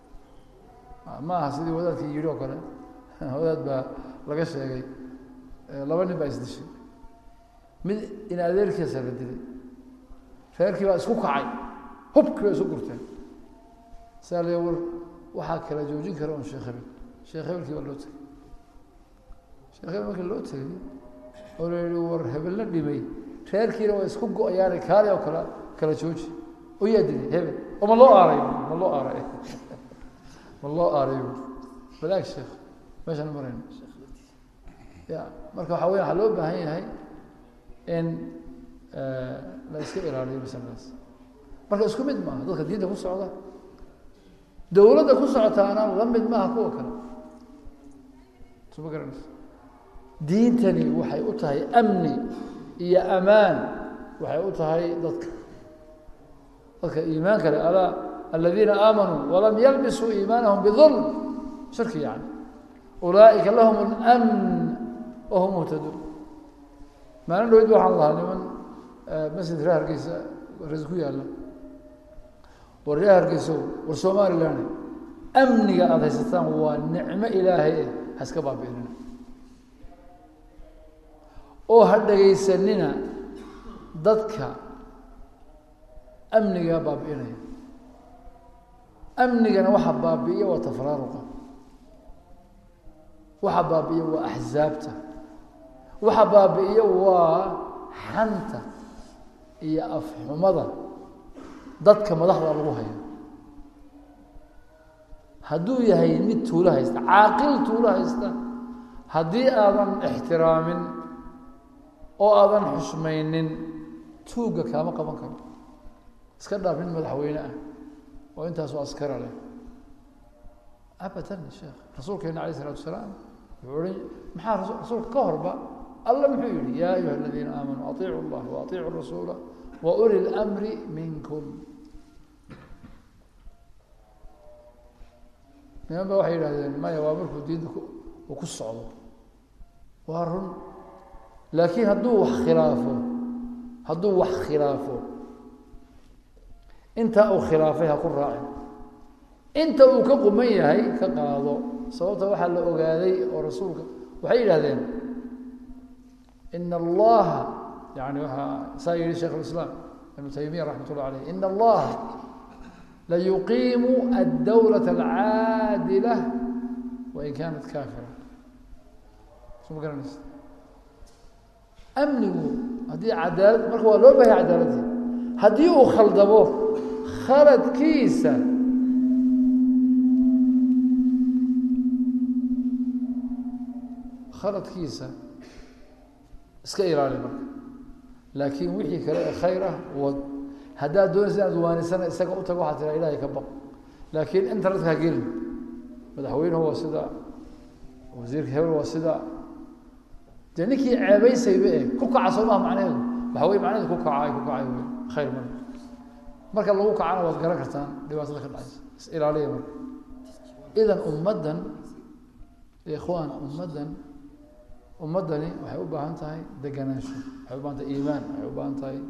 ma aha sidii wadaadkii yidhi oo kale wadaad baa laga sheegay laba nin baa isdishay mid in adeerkiisa la dilay reerkii baa isku kacay hubkii baa isu gurteen saa le war waxaa kala joojin kara un sheekh hebel sheekh hebelkii baa loo tegay sheekh hebel markii loo tegay oo la yihi war hebelna dhimay reerkiina waa isku go-ayaane kaali oo kala jooji oo yaa dilay hebel oo ma loo aaray ma loo aaray ma loo aarayo balaag sheekh meeshaan marayno ya marka waxaa weya waxaa loo baahan yahay in la iska ilaaliyo masaladaas marka isku mid maaha dadka diinta ku socda dawladda ku socotaana la mid maaha kuwa kale soo ma garanaysa diintani waxay u tahay amni iyo amaan waxay u tahay dadka iimaanka le alaa aladiina aamanuu walam yalbisuu iimaanahum bidulm shirki yani ulaaئika lahum اlأmn wahum muhtaduun maalin dhaweyd waxaan lahaa niman masjid reer hargeysa rais ku yaalla war reer hargeyso war somalilan amniga aada haysataan waa nicmo ilaahay ha iska baabi'inina oo ha dhegaysanina dadka amniga baabi'inaya amnigana waxa baabi'iya waa tafraaruqa waxa baabi'iya waa axsaabta waxa baabi'iya waa xanta iyo afxumada dadka madaxda lagu hayo hadduu yahay mid tuulo haysta caaqil tuulo haysta haddii aadan ixtiraamin oo aadan xushmaynin tuugga kaama qaban karo iska dhaaf nin madaxweyne ah oo intaas oo askara leh abadan sheekh rasuulkeena alayh isalaatu wasalaam wuxuu ohan maxaa rasuulka ka horba alla muxuu yihi yaa ayuha aladiina aamanuu atiicu اllah waatiicu rasuula wa uli اlamri minkum niman ba waxay yidhahdeen maya waa markuu diinta uu ku socdo waa run laakiin hadduu wax khilaafo intaa uu khilaafay ha ku raacin inta uu ka quman yahay ka qaado sababta waxaa la ogaaday oo rasuulka waxay yidhahdeen ina allaha yani waxaa saa yihi sheikh اlislaam ibnu taymiya raxmat ullah aleyh ina allaha layuqiimu addawlaة alcaadila wain kanat kaafira soo ma garanaysa amnigu haddii cadaalad marka waa loo bahaya cadaaladii haddii uu khaldamo khaladkiisa khaladkiisa iska ilaali marka laakiin wixii kale ee khayr ah wad haddaad doonaysa inaad waanisana isaga u tago waxaad tiraa ilaahay ka baq laakiin internetka ha gelin madaxweynuhu waa sida wasiirka hebel waa sida dee ninkii ceebaysayba ku kaca soo maha macnaheedu waxa wey macnaheedu ku kacay wey khayr marka lagu kacana waad garan kartaan dhibaatada ka dhacaysa is ilaaliya marka idan ummaddan ikhwaan ummaddani waxay u baahan tahay deganaansho waxay u baahan tahay iimaan waxay u baahan tahay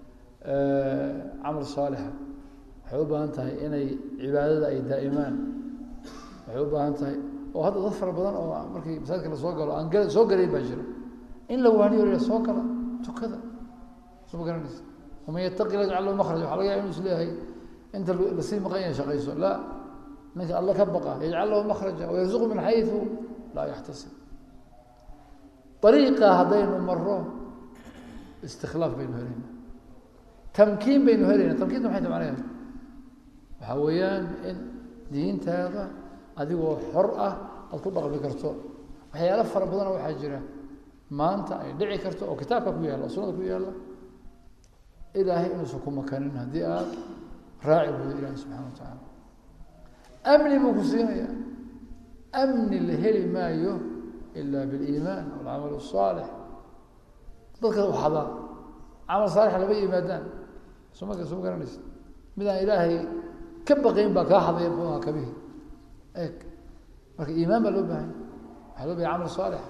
camal saalixa waxay u baahan tahay inay cibaadada ay daa'imaan waxay u baahan tahay oo hadda dad fara badan oo markii masaajidka la soo galo aan soo galayn baa jira in la waaniyo la soo gala tukada soo ma garanaysa waman yattaqi la yajcal lahu makhraja waxaa laga yaaba inuu is leeyahay inta lasii maqan yahay shaqayso la ninka alla ka baqa yajcal lahu makhraja wayarzuqu min xayثu laa yaxtasib ariiqa haddaynu maro istikhlaaf baynu helayna tamkiin baynu helayna tamkiinta maxay macnaheedu waxaa weeyaan in diintaada adigoo xor ah aad ku dhaqmi karto waxyaalo fara badanoo waxaa jira maanta ay dhici karto oo kitaabka ku yaalla oo sunnada ku yaalla ilaahay inuusan ku makanin haddii aad raaci weydo ilaahay subxana wa tacaala amni buu ku siinayaa amni la heli maayo ilaa biliimaan walcamal asaalix dadka waxadaa camal saalix lama yimaadaan soma garanaysa midaan ilaahay ka baqayn baa kaa hadaya buuha kabihi eeg marka iimaan baa loo baahanya waxaa loo bahaya camal saalix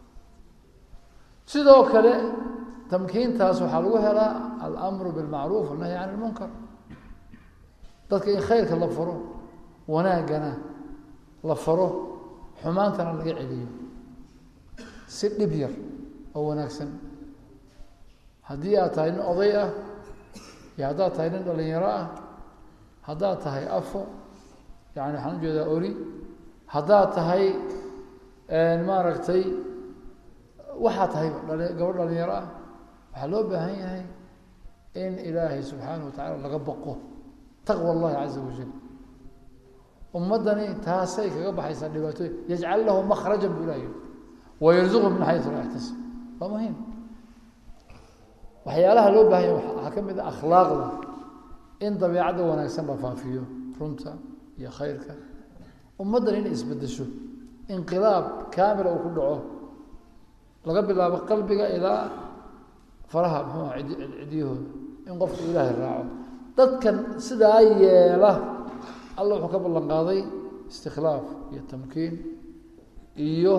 sidoo kale tamkiintaas waxaa lagu helaa alamru bilmacruuf walnahyi can ilmunkar dadka in khayrka la faro wanaaggana la faro xumaantana laga celiyo si dhib yar oo wanaagsan haddii aad tahay nin oday ah iyo haddaad tahay nin dhalinyaro ah haddaad tahay afo yani waxaan ujeedaa ori haddaad tahay maaragtay waxaa tahay gabadh dhalinyaro ah waxaa loo baahan yahay in ilaahay subxaanahu wa tacala laga baqo taqwa allahi caza wajal ummaddani taasay kaga baxaysaa dhibaatooyin yajcal lahu makhrajan buu ilahay wayarzuqu min xaysu laa yaxtasib waa muhiim waxyaalaha loo baahanya waxaa ka mid a akhlaaqda in dabeicadda wanaagsan la faafiyo runta iyo khayrka ummaddan inay isbedesho inqilaab kaamila uu ku dhaco laga bilaabo qalbiga ilaa faraha muxuuha cidyahooda in qofku ilaahay raaco dadkan sidaa yeela alla wuxuu ka ballan qaaday istikhlaaf iyo tamkiin iyo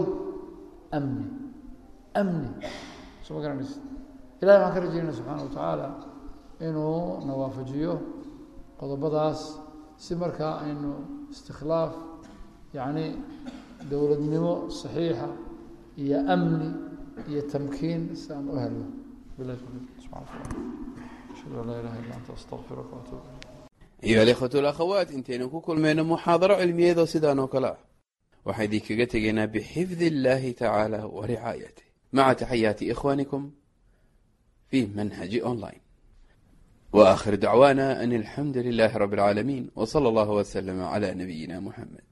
amni soo ma garanaysa ilahay waxaan ka rajaynaya subxaana wa tacaala inuu nawaafajiyo qodobadaas si markaa aynu istikhlaaf yacni dowladnimo saxiixa iyo amni iyo tamkiin si aan u helno billahi subxana wa taala ashhadu an laa ilaha illa anta astaqfiruka wa atuubu ilayk أيها الإخوة والأخوات انتين كل من محاضرة علمية ذو سدان وكلا وحيدي كغتغينا بحفظ الله تعالى ورعايته مع تحيات إخوانكم في منهج أونلاين وآخر دعوانا أن الحمد لله رب العالمين وصلى الله وسلم على نبينا محمد